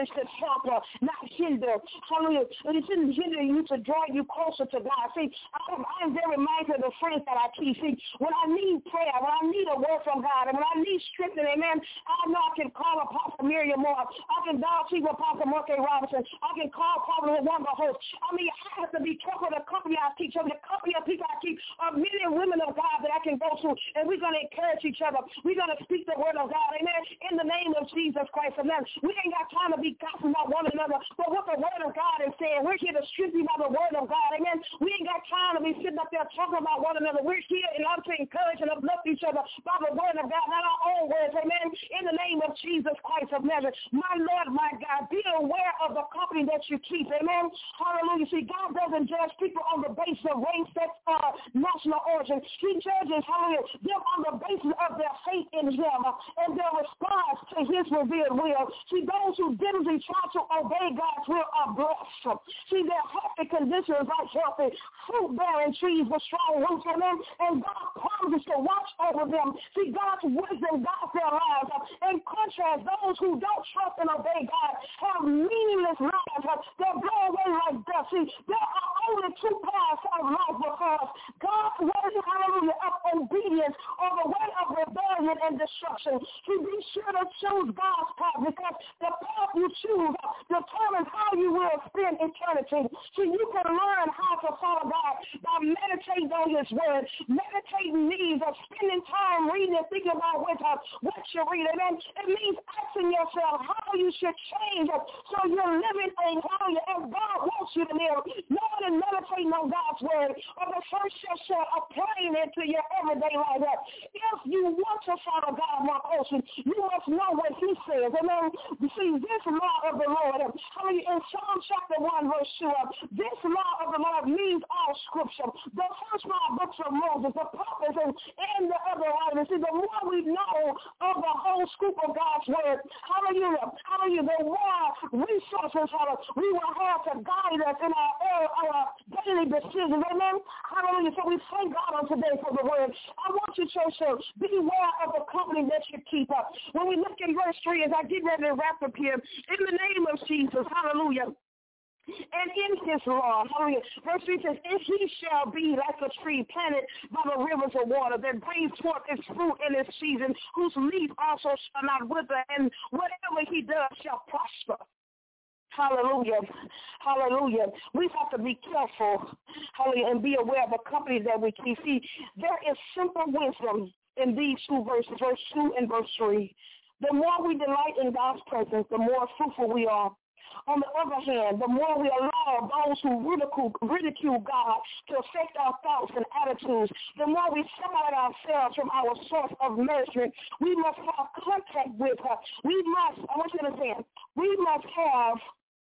marriage should help, not hinder. Hallelujah. And it shouldn't hinder you to draw you closer to God. See, I'm very mindful of the friends that I keep. See, when I need prayer, when I need a word from God, and when I need strengthening, amen, I know I can call Apostle Miriam Moore. I can dial Chief Apostle Mark A. Robinson. I can call Prophet Wanda Host. I mean, I have to be careful of the company I keep. So the company of people I keep are men and women of God that I can go to, and we're going to encourage each other. We're going to speak the word of God, amen, in the name of Jesus Christ. Amen. We ain't got time to be gossiping about one another, but what the word of God is saying, we're here to strengthen by the word of God, amen. We ain't got time to be sitting up there talking about one another. We're here in order to encourage and uplift each other by the word of God, not our own words, amen, in the name of Jesus Christ of Nazareth. My Lord, my God, be aware of the company that you keep, amen. Hallelujah. See, God doesn't judge people on the basis of race, sex, national origin. He judges, hallelujah, them on the basis of their faith in him and their response to his revealed will. See, those who diligently try to obey God's will are blessed. See, their healthy conditions like healthy, fruit-bearing trees with strong roots, amen, and God promises to watch over them. See, God's wisdom guides their lives. In contrast, those who don't trust and obey God have meaningless lives. They'll blow away like dust. See, there are only two paths of life before us. God's way, hallelujah, of obedience or the way of rebellion and destruction. See, be sure to choose God's path, because the path you choose determines how you will spend eternity. See, you can learn how to follow God by meditating on his word. Meditating means of spending time reading and thinking about what you read. And it means asking yourself how you should change so you're living a hallelujah as God wants you to live. Knowing and meditating on God's word are the first step applying it to your everyday life. If you want to follow God more closely, you must know what he says. Amen. You see, this law of the Lord, hallelujah, in Psalm chapter 1, verse 2, this law of the Lord means all scripture. The first 5 books of Moses, the prophets, and the other writers. See, the more we know of the whole scoop of God's word, hallelujah, the more resources we will have to guide us in our daily decisions. Amen. Hallelujah. So we thank God on today for the word. I want you, church, to beware of the company that you keep up. When we look in verse 3, as I get ready to wrap up here, in the name of Jesus, hallelujah, and in his law, hallelujah. Verse 3 says, if he shall be like a tree planted by the rivers of water that brings forth its fruit in its season, whose leaf also shall not wither, and whatever he does shall prosper. Hallelujah. Hallelujah. We have to be careful, hallelujah, and be aware of the company that we keep. See, there is simple wisdom in these two verses, verse 2 and verse 3. The more we delight in God's presence, the more fruitful we are. On the other hand, the more we allow those who ridicule God to affect our thoughts and attitudes, the more we separate ourselves from our source of nourishment. We must have contact with her. I want you to understand, we must have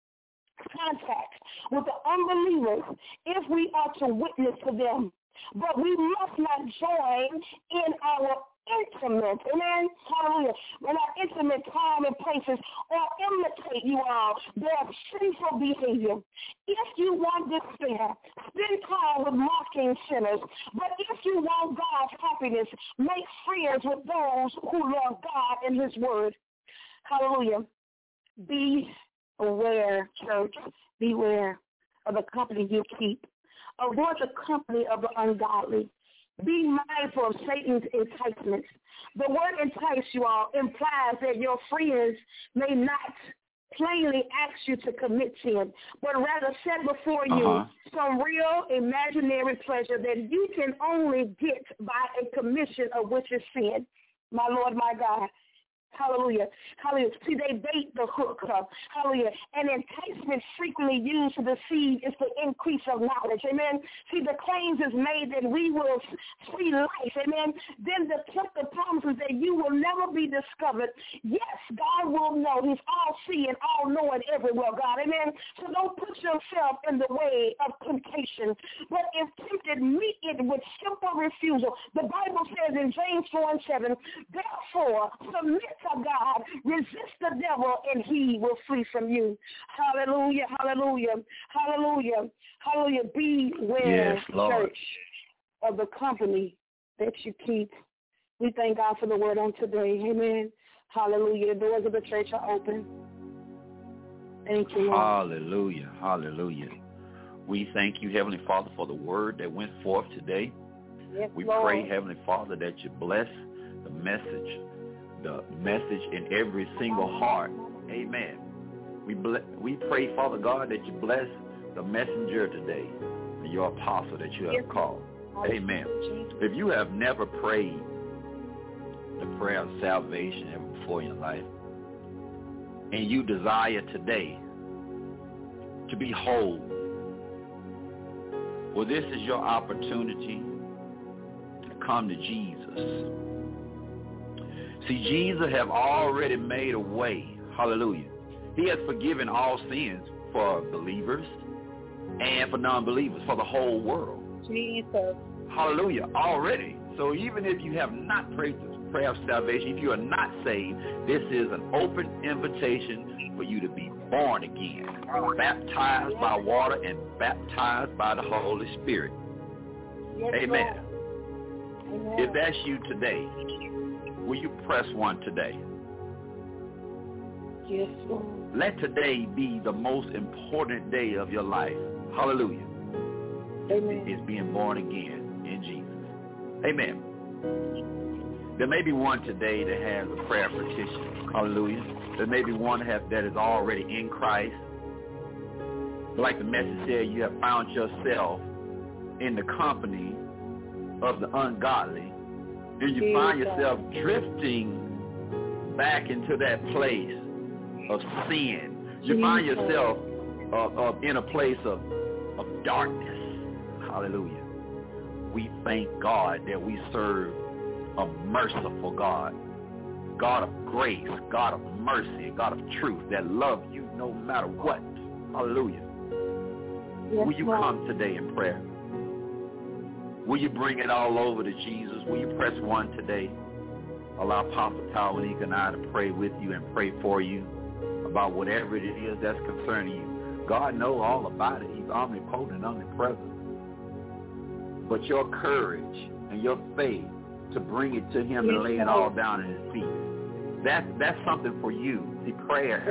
contact with the unbelievers if we are to witness to them. But we must not join in our intimate, amen, hallelujah, in our intimate time and places, or imitate you all their sinful behavior. If you want despair, spend time with mocking sinners. But if you want God's happiness, make friends with those who love God and his word. Hallelujah. Be aware, church, beware of the company you keep. Avoid the company of the ungodly. Be mindful of Satan's enticements. The word entice, you all, implies that your friends may not plainly ask you to commit sin, but rather set before you some real imaginary pleasure that you can only get by a commission of which is sin. My Lord, my God. Hallelujah. Hallelujah. See, they bait the hook up. Hallelujah. And enticement frequently used to deceive is the increase of knowledge. Amen. See, the claims is made that we will see life. Amen. Then the tempter promises that you will never be discovered. Yes, God will know. He's all-seeing, all-knowing everywhere, God. Amen. So don't put yourself in the way of temptation. But if tempted, meet it with simple refusal. The Bible says in James 4:7, therefore, submit to God, resist the devil, and he will flee from you. Hallelujah, hallelujah, hallelujah, hallelujah. Beware, yes, church, of the company that you keep. We thank God for the word on today. Amen. Hallelujah. The doors of the church are open. Thank you, Lord. Hallelujah. Hallelujah. We thank you, Heavenly Father, for the word that went forth today. Yes, We Lord. pray, Heavenly Father, that you bless the message in every single heart. Amen. We pray, Father God, that you bless the messenger today, your apostle that you have called. Amen. If you have never prayed the prayer of salvation ever before in your life, and you desire today to be whole, well, this is your opportunity to come to Jesus. See, Jesus have already made a way. Hallelujah. He has forgiven all sins for believers and for non-believers, for the whole world. Jesus. Hallelujah. Already. So even if you have not prayed the prayer of salvation, if you are not saved, this is an open invitation for you to be born again, baptized by water and baptized by the Holy Spirit. Yes, Amen. Amen. If that's you today, will you press 1 today? Yes, Lord. Let today be the most important day of your life. Hallelujah. Amen. It's being born again in Jesus. Amen. There may be one today that has a prayer petition. Hallelujah. There may be one that is already in Christ. Like the message said, you have found yourself in the company of the ungodly, and you find yourself drifting back into that place of sin. You find yourself in a place of darkness. Hallelujah. We thank God that we serve a merciful God, God of grace, God of mercy, God of truth that loves you no matter what. Hallelujah. Yes, will you come today in prayer? Will you bring it all over to Jesus? Will you press 1 today? Allow Apostle Tawanique and I to pray with you and pray for you about whatever it is that's concerning you. God knows all about it. He's omnipotent, omnipresent. But your courage and your faith to bring it to him and lay it all down at his feet, that's something for you. See, prayer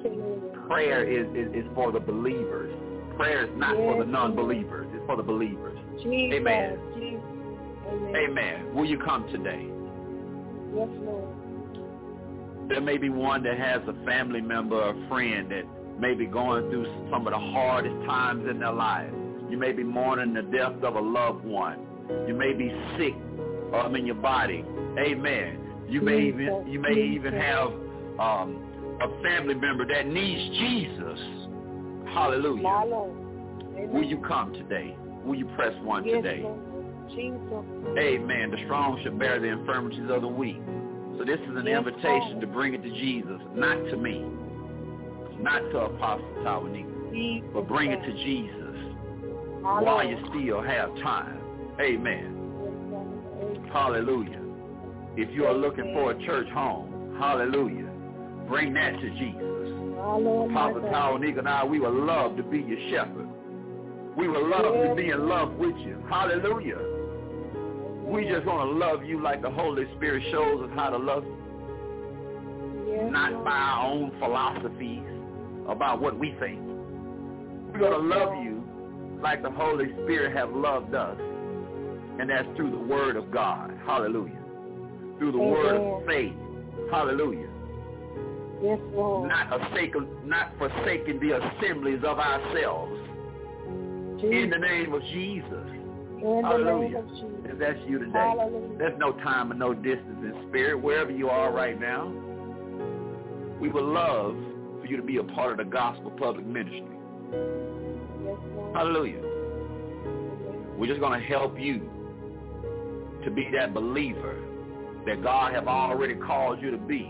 is for the believers. Prayer is not for the non-believers. It's for the believers. Jesus. Amen. Jesus. Amen. Will you come today? Yes, Lord. There may be one that has a family member or friend that may be going through some of the hardest times in their lives. You may be mourning the death of a loved one. You may be sick in your body. Amen. You may even have a family member that needs Jesus. Hallelujah. Will you come today? Will you press 1 today? Lord. Jesus. Amen. The strong shall bear the infirmities of the weak. So this is an invitation to bring it to Jesus, not to me, not to Apostle Tawanique, but bring it to Jesus while you still have time. Amen. Hallelujah. If you are looking for a church home, hallelujah, bring that to Jesus. Apostle Tawanique and I, we would love to be your shepherd. We would love to be in love with you. Hallelujah. We just want to love you like the Holy Spirit shows us how to love you. Not by our own philosophies about what we think. We're going to love you like the Holy Spirit have loved us. And that's through the word of God. Hallelujah. Through the word of faith. Hallelujah. Yes, Lord. Not forsaking the assemblies of ourselves. In the name of Jesus. Hallelujah. If that's you today, Hallelujah. There's no time and no distance in spirit. Wherever you are right now, we would love for you to be a part of the gospel public ministry. Yes, Lord. Hallelujah. We're just going to help you to be that believer that God have already called you to be.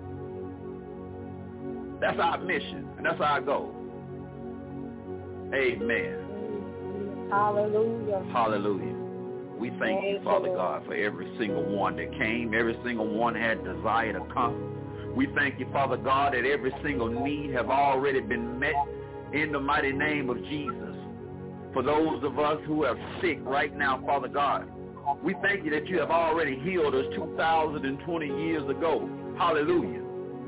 That's our mission, and that's our goal. Amen. Hallelujah. Hallelujah. We thank you, Father God, for every single one that came, every single one had desire to come. We thank you, Father God, that every single need have already been met in the mighty name of Jesus. For those of us who are sick right now, Father God, we thank you that you have already healed us 2,020 years ago. Hallelujah.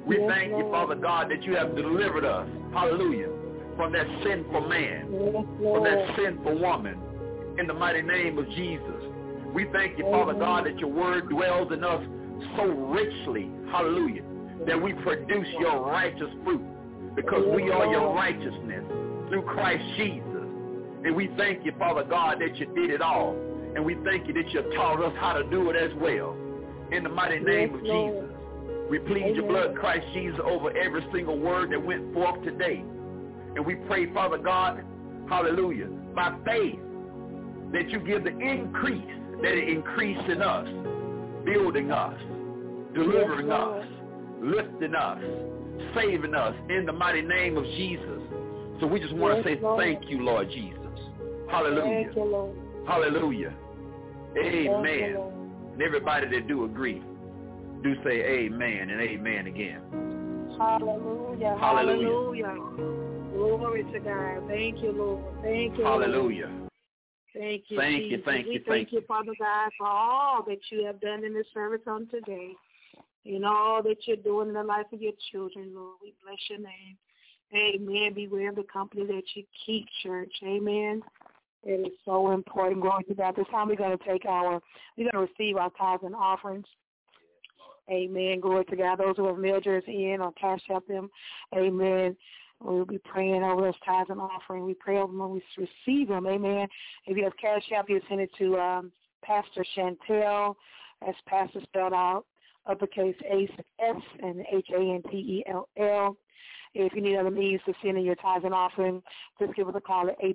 We thank you, Father God, that you have delivered us, hallelujah, from that sinful man, from that sinful woman, in the mighty name of Jesus. We thank you, Father God, that your word dwells in us so richly, hallelujah, that we produce your righteous fruit because we are your righteousness through Christ Jesus. And we thank you, Father God, that you did it all. And we thank you that you taught us how to do it as well. In the mighty name of Jesus, we plead your blood, Christ Jesus, over every single word that went forth today. And we pray, Father God, hallelujah, by faith, that you give the increase, that it increase in us, building us, delivering us, lifting us, saving us in the mighty name of Jesus. So we just want to say thank you, Lord Jesus. Hallelujah. Thank you, Lord. Hallelujah. Amen. And everybody that do agree, do say amen and amen again. Hallelujah. Hallelujah. Glory to God. Thank you, Lord. Thank you, hallelujah. Lord. Thank you, Thank Jesus. you, thank you, we thank you, Father God, for all that you have done in this service on today and all that you're doing in the life of your children, Lord. We bless your name. Amen. Beware of the company that you keep, church. Amen. It is so important. Glory to God. This time we're going to receive our tithes and offerings. Amen. Glory to God. Those who have mailed yours in or cash out them. Amen. We'll be praying over those tithes and offering. We pray over them when we receive them. Amen. If you have cash out, you send it to Pastor Chantel. That's Pastor spelled out, uppercase S and HANTELL. If you need other means to send in your tithes and offering, just give us a call at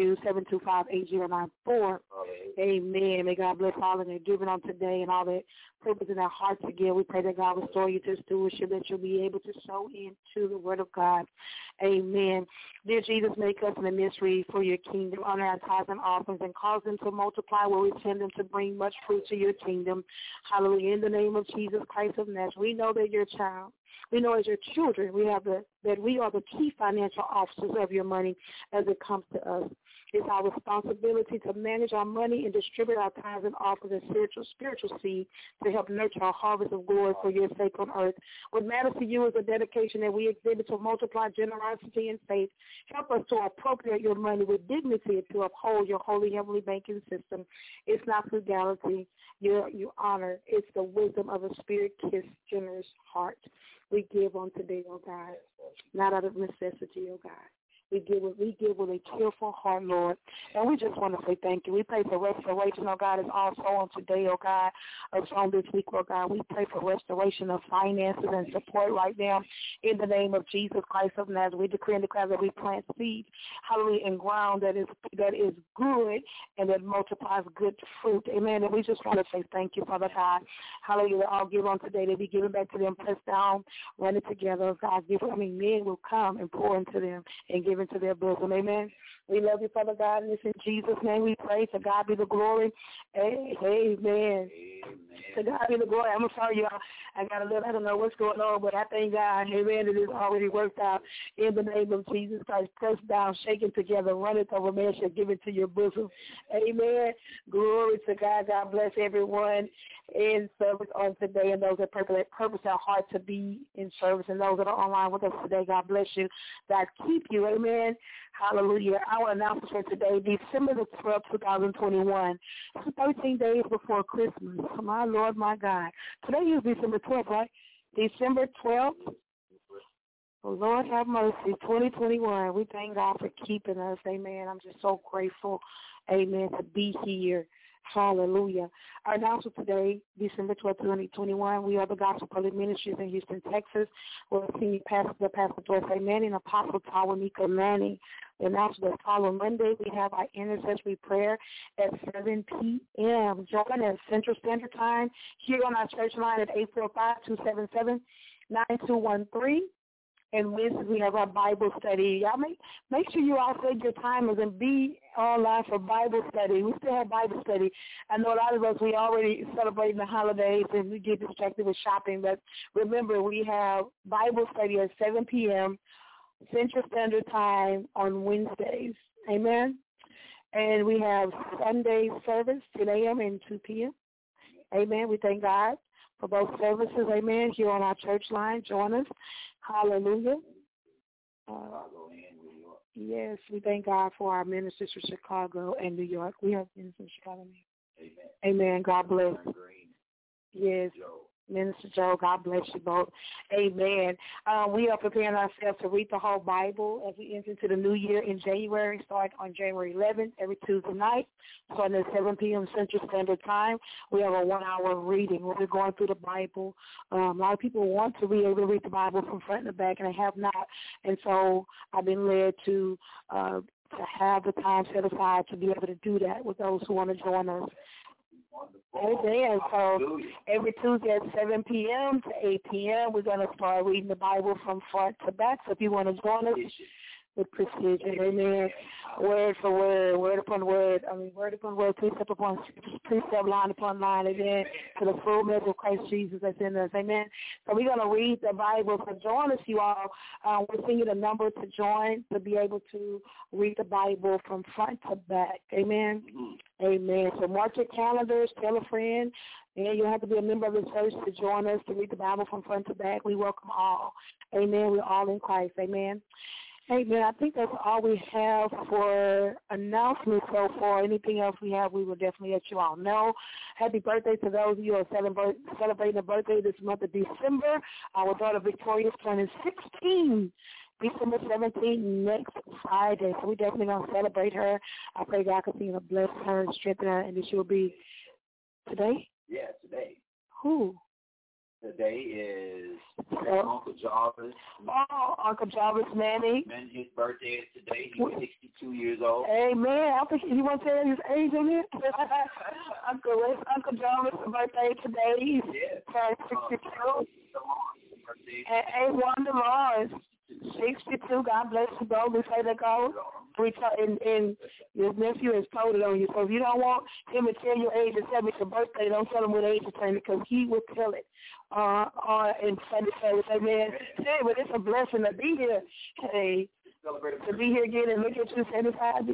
832-725-8094. Amen. May God bless all of their giving on today and all that purpose in their hearts to give. We pray that God will restore you to stewardship, that you'll be able to sow into the word of God. Amen. Dear Jesus, make us in the mystery for your kingdom. Honor our tithes and offerings and cause them to multiply where we send them to bring much fruit to your kingdom. Hallelujah. In the name of Jesus Christ of Nazareth, we know that you're a child. We know as your children, that we are the key financial officers of your money as it comes to us. It's our responsibility to manage our money and distribute our tithes and offerings and spiritual seed to help nurture our harvest of glory for your sake on earth. What matters to you is the dedication that we exhibit to multiply generosity and faith. Help us to appropriate your money with dignity to uphold your holy heavenly banking system. It's not frugality, your honor. It's the wisdom of a spirit-kissed, generous heart. We give on today, oh God, not out of necessity, oh God. We give with a cheerful heart, Lord. And we just want to say thank you. We pray for restoration, oh God, is also on today, oh God, on this week, oh God. We pray for restoration of finances and support right now in the name of Jesus Christ of Nazareth. We decree and declare that we plant seed, hallelujah, in ground that is good and that multiplies good fruit. Amen. And we just want to say thank you, Father God. Hallelujah. All give on today. They be given back to them, pressed down, running together. God, men will come and pour into them and give into their bosom. Amen. We love you, Father God, and it's in Jesus' name we pray. To God be the glory. Amen. To God be the glory. I'm sorry, y'all. I don't know what's going on, but I thank God. Amen. It is already worked out in the name of Jesus Christ. Pressed down, shaken together, runneth over, man shall give it to your bosom. Amen. Glory to God. God bless everyone in service on today and those that purpose their heart to be in service and those that are online with us today. God bless you. God keep you. Amen. Hallelujah. Our announcement for today, December the 12th, 2021. It's 13 days before Christmas. My Lord, my God. Today is December 12th, right? December 12th. Oh, Lord have mercy, 2021. We thank God for keeping us. Amen. I'm just so grateful, amen, to be here. Hallelujah. Our announcement today, December 12, 2021, we are the Gospel Public Ministries in Houston, Texas. We're senior pastor, Pastor Dorsey Manning, Apostle Tawanika Manning. The announcement is following Monday. We have our intercessory prayer at 7 p.m. Join us Central Standard Time here on our church line at 845-277-9213. And Wednesday we have our Bible study. Y'all make sure you all set your timers and be online for Bible study. We still have Bible study. I know a lot of us, we already celebrating the holidays and we get distracted with shopping. But remember, we have Bible study at 7 p.m. Central Standard Time on Wednesdays. Amen. And we have Sunday service, 10 a.m. and 2 p.m. Amen. We thank God for both services, amen, here on our church line. Join us. Hallelujah. Yes, we thank God for our ministers from Chicago and New York. We have ministers from Chicago. Amen. God bless. Yes. Minister Joe, God bless you both. Amen. We are preparing ourselves to read the whole Bible as we enter into the new year in January, starting on January 11th, every Tuesday night, starting at 7 p.m. Central Standard Time. We have a 1-hour reading. We're going through the Bible. A lot of people want to be able to read the Bible from front to back, and they have not. And so I've been led to have the time set aside to be able to do that with those who want to join us. Amen. So every Tuesday at 7 p.m. to 8 p.m., we're going to start reading the Bible from front to back. So if you want to join us with precision, amen, word for word, word upon word, word upon word, precept upon precept, line upon line, amen, to the full measure of Christ Jesus that's in us, amen. So we're going to read the Bible. So join us, you all. We're sending you the number to join to be able to read the Bible from front to back, amen. Amen. So mark your calendars, tell a friend, and you have to be a member of the church to join us to read the Bible from front to back. We welcome all. Amen. We're all in Christ. Amen. Amen. I think that's all we have for announcements so far. Anything else we have, we will definitely let you all know. Happy birthday to those of you who are celebrating a birthday this month of December. Our daughter Victoria is turning 16. December 17th, next Friday. So we definitely going to celebrate her. I pray God continue to bless her and strengthen her, and that she will be today? Yeah, today. Who? Today is Uncle Jarvis. Oh, Uncle Jarvis Manning. His birthday is today. He's 62 years old. Amen. I think you want to tell his age on it? Uncle Jarvis' birthday today. He's 62. And Wanda Lawrence. 62, God bless you, bro. We say that God, and your nephew has told it on you. So if you don't want him to tell your age and tell me your birthday, don't tell him what age you're turning, because he will tell it in Sunday service. Amen. Hey, but it's a blessing to be here. Hey, to be here again and look at you 75,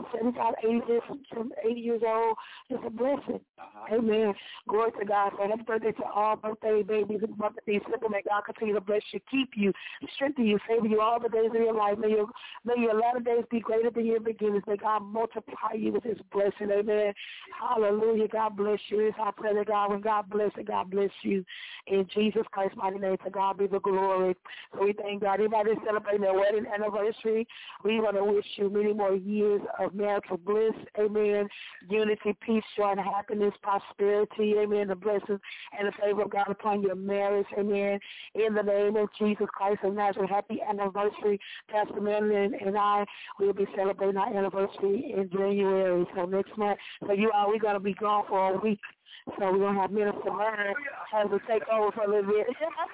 80 years old, it's a blessing. Amen. Glory to God. So happy birthday to all birthday babies and birthday simple. May God continue to bless you, keep you, strengthen you, favor you all the days of your life. May your latter days be greater than your beginnings. May God multiply you with his blessing. Amen. Hallelujah. God bless you. It's our prayer, God. When God bless it, God bless you. In Jesus Christ's mighty name, to God be the glory. So we thank God. Everybody celebrating their wedding anniversary, we want to wish you many more years of marital bliss. Amen. Unity, peace, joy, and happiness, prosperity. Amen. The blessings and the favor of God upon your marriage. Amen. In the name of Jesus Christ of Nazareth, happy anniversary. Pastor Marilyn and I will be celebrating our anniversary in January. So next month. So you all, we're going to be gone for a week. So we're going to have Minister Leonard have to take over for a little bit.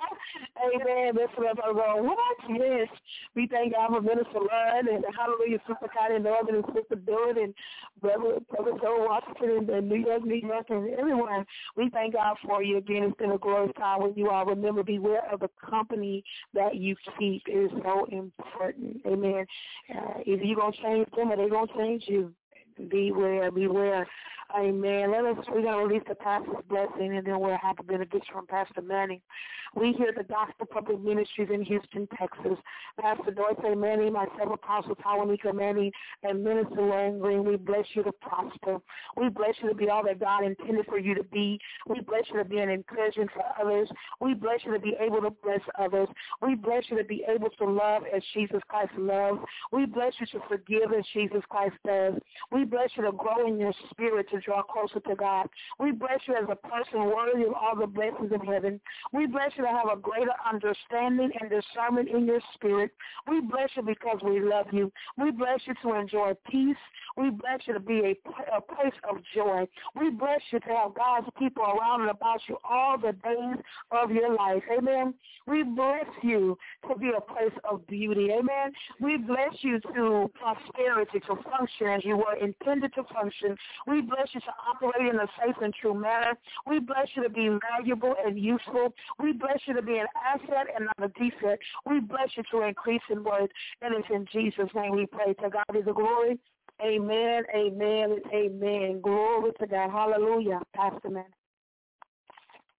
Amen. Minister Leonard going, what? Yes. We thank God for Minister Leonard and hallelujah, Sister Connie Northern and Sister Dillard and Brother Joe Washington and New York, and everyone. We thank God for you again. It's been a glorious time when you all remember, beware of the company that you keep. It is so important. Amen. Either you're going to change them or they're going to change you. Beware, beware. Amen. We're going to release the pastor's blessing, and then we'll have a benediction from Pastor Manning. We hear the Gospel Public Ministries in Houston, Texas. Pastor Dorothy Manning, myself, Apostle Tawanika Manning, and Minister Wayne Green, we bless you to prosper. We bless you to be all that God intended for you to be. We bless you to be an encouragement for others. We bless you to be able to bless others. We bless you to be able to love as Jesus Christ loves. We bless you to forgive as Jesus Christ does. We bless you to grow in your spirit to draw closer to God. We bless you as a person worthy of all the blessings of heaven. We bless you to have a greater understanding and discernment in your spirit. We bless you because we love you. We bless you to enjoy peace. We bless you to be a place of joy. We bless you to have God's people around and about you all the days of your life. Amen. We bless you to be a place of beauty. Amen. We bless you to prosperity, to function as you were intended to function. We bless you to operate in a safe and true manner. We bless you to be valuable and useful. We bless you to be an asset and not a defect. We bless you to increase in worth. And it's in Jesus' name we pray. To God be the glory. Amen, amen, and amen. Glory to God. Hallelujah. Pastor Man.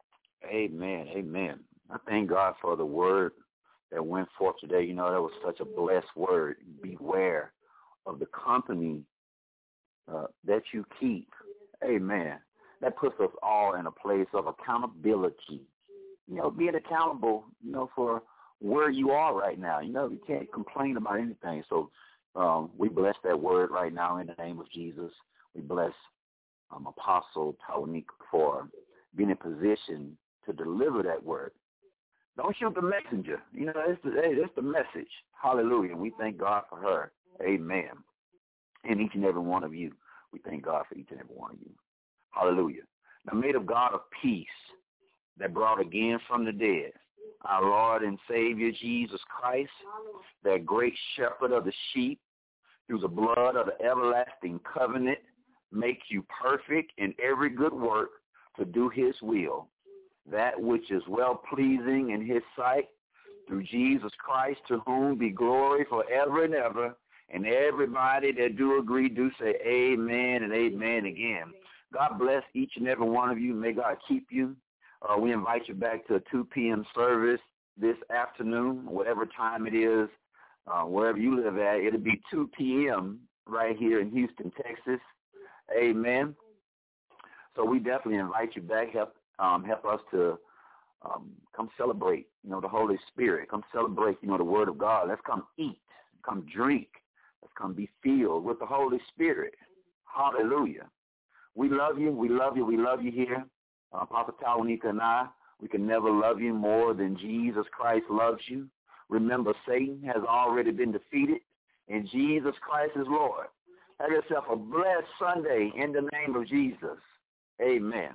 Amen. Amen. I thank God for the word that went forth today. You know, that was such a blessed word. Beware of the company that you keep. Amen. That puts us all in a place of accountability. You know, being accountable, you know, for where you are right now. You know, you can't complain about anything. So we bless that word right now in the name of Jesus. We bless Apostle Tawnika for being in position to deliver that word. Don't shoot the messenger. You know, it's the message. Hallelujah. We thank God for her. Amen. And each and every one of you. We thank God for each and every one of you. Hallelujah. Now may the God of peace that brought again from the dead our Lord and Savior Jesus Christ, that great shepherd of the sheep, through the blood of the everlasting covenant, make you perfect in every good work to do his will, that which is well-pleasing in his sight, through Jesus Christ, to whom be glory forever and ever. And everybody that do agree do say amen and amen again. God bless each and every one of you. May God keep you. We invite you back to a 2 p.m. service this afternoon, whatever time it is, wherever you live at. It'll be 2 p.m. right here in Houston, Texas. Amen. So we definitely invite you back. Help us to come celebrate, you know, the Holy Spirit. Come celebrate, you know, the Word of God. Let's come eat. Come drink. Let's come be filled with the Holy Spirit. Hallelujah. We love you. We love you. We love you here. Apostle Tawnika and I, we can never love you more than Jesus Christ loves you. Remember, Satan has already been defeated, and Jesus Christ is Lord. Have yourself a blessed Sunday in the name of Jesus. Amen.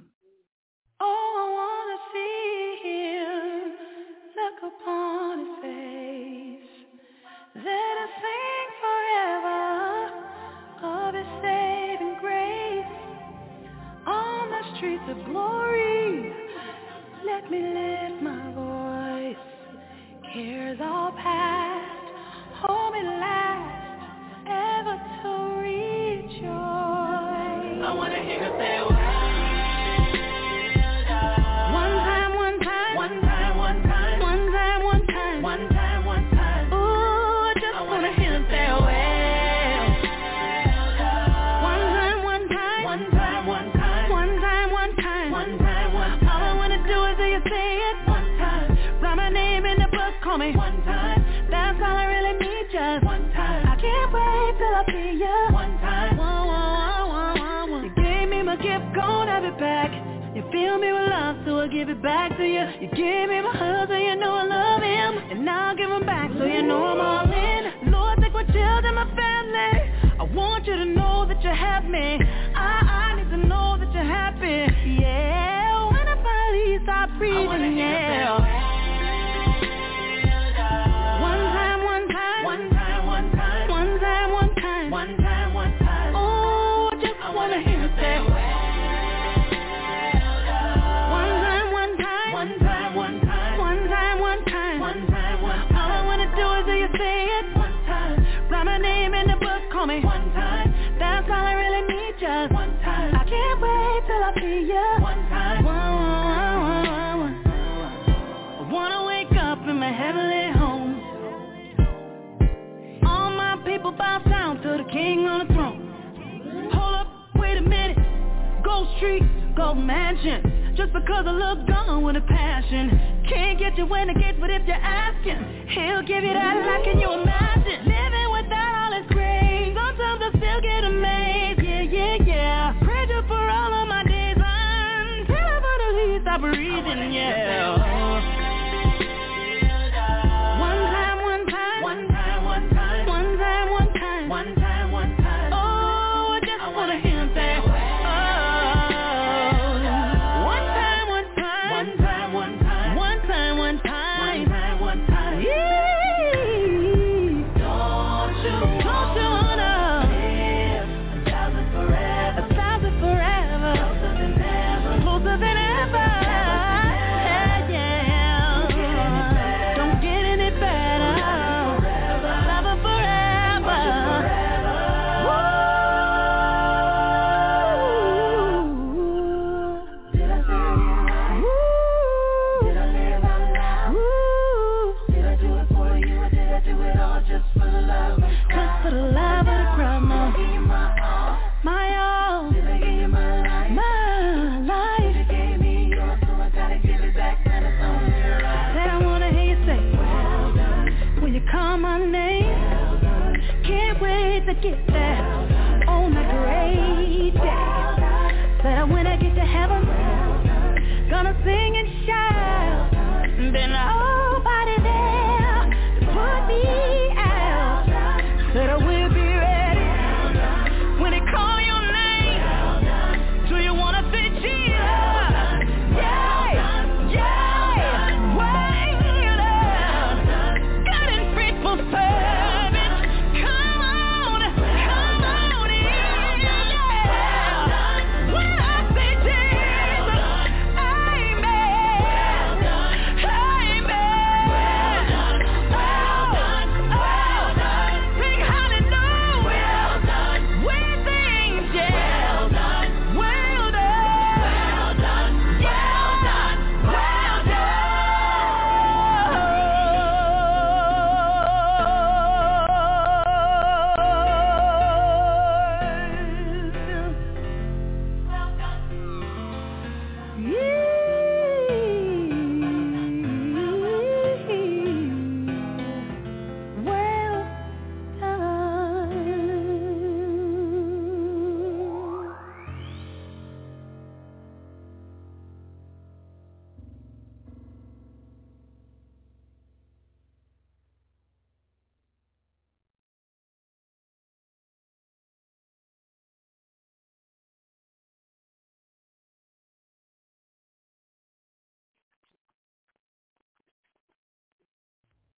Oh, I want to see him, look upon his face. Let us sing forever of his saving grace. On the streets of glory, let me lift my voice. Cares all past, hold me last, ever to rejoice. I want to hear you say, well done. One time, one time. One time, one time. One time, one time. One time, one time. Ooh, I just want to hear you say, well done. One time, one time. One time, one time. One time, one time. One time, one time. All I want to do is hear you say it one time. Write my name in the book, call me one time. That's all I really need, just one time. I can't wait till I see you one time. You gave me my gift, gon' have it back. You fill me with love, so I'll give it back to you. You gave me my husband, so you know I love him. And now I'll give him back, so you know I'm all in. Lord, take my children, my family. I want you to know that you have me. I need to know that you're happy. Yeah, when I finally stop breathing, yeah. Me one time, that's all I really need, just one time. I can't wait till I see you one time. I wanna wake up in my heavenly home. All my people bow down to the King on the throne. Hold up, wait a minute. Gold Street, Gold Mansion. Just because I look gone with a passion. Can't get you when I get, but if you're asking, he'll give you that. Like, can you imagine living without all his grace? Sometimes I still get amazed, yeah. Praise you for all of my days until I finally stop breathing, yeah. One time, one time. One time, one time. One time, one time. One time, one time. Oh, I just wanna hear him say, oh. One time, one time. One time, one time. One time, one time. One time, one time. Yeah. to get there on that great day. Said when I get to heaven, gonna sing and shout, then I'll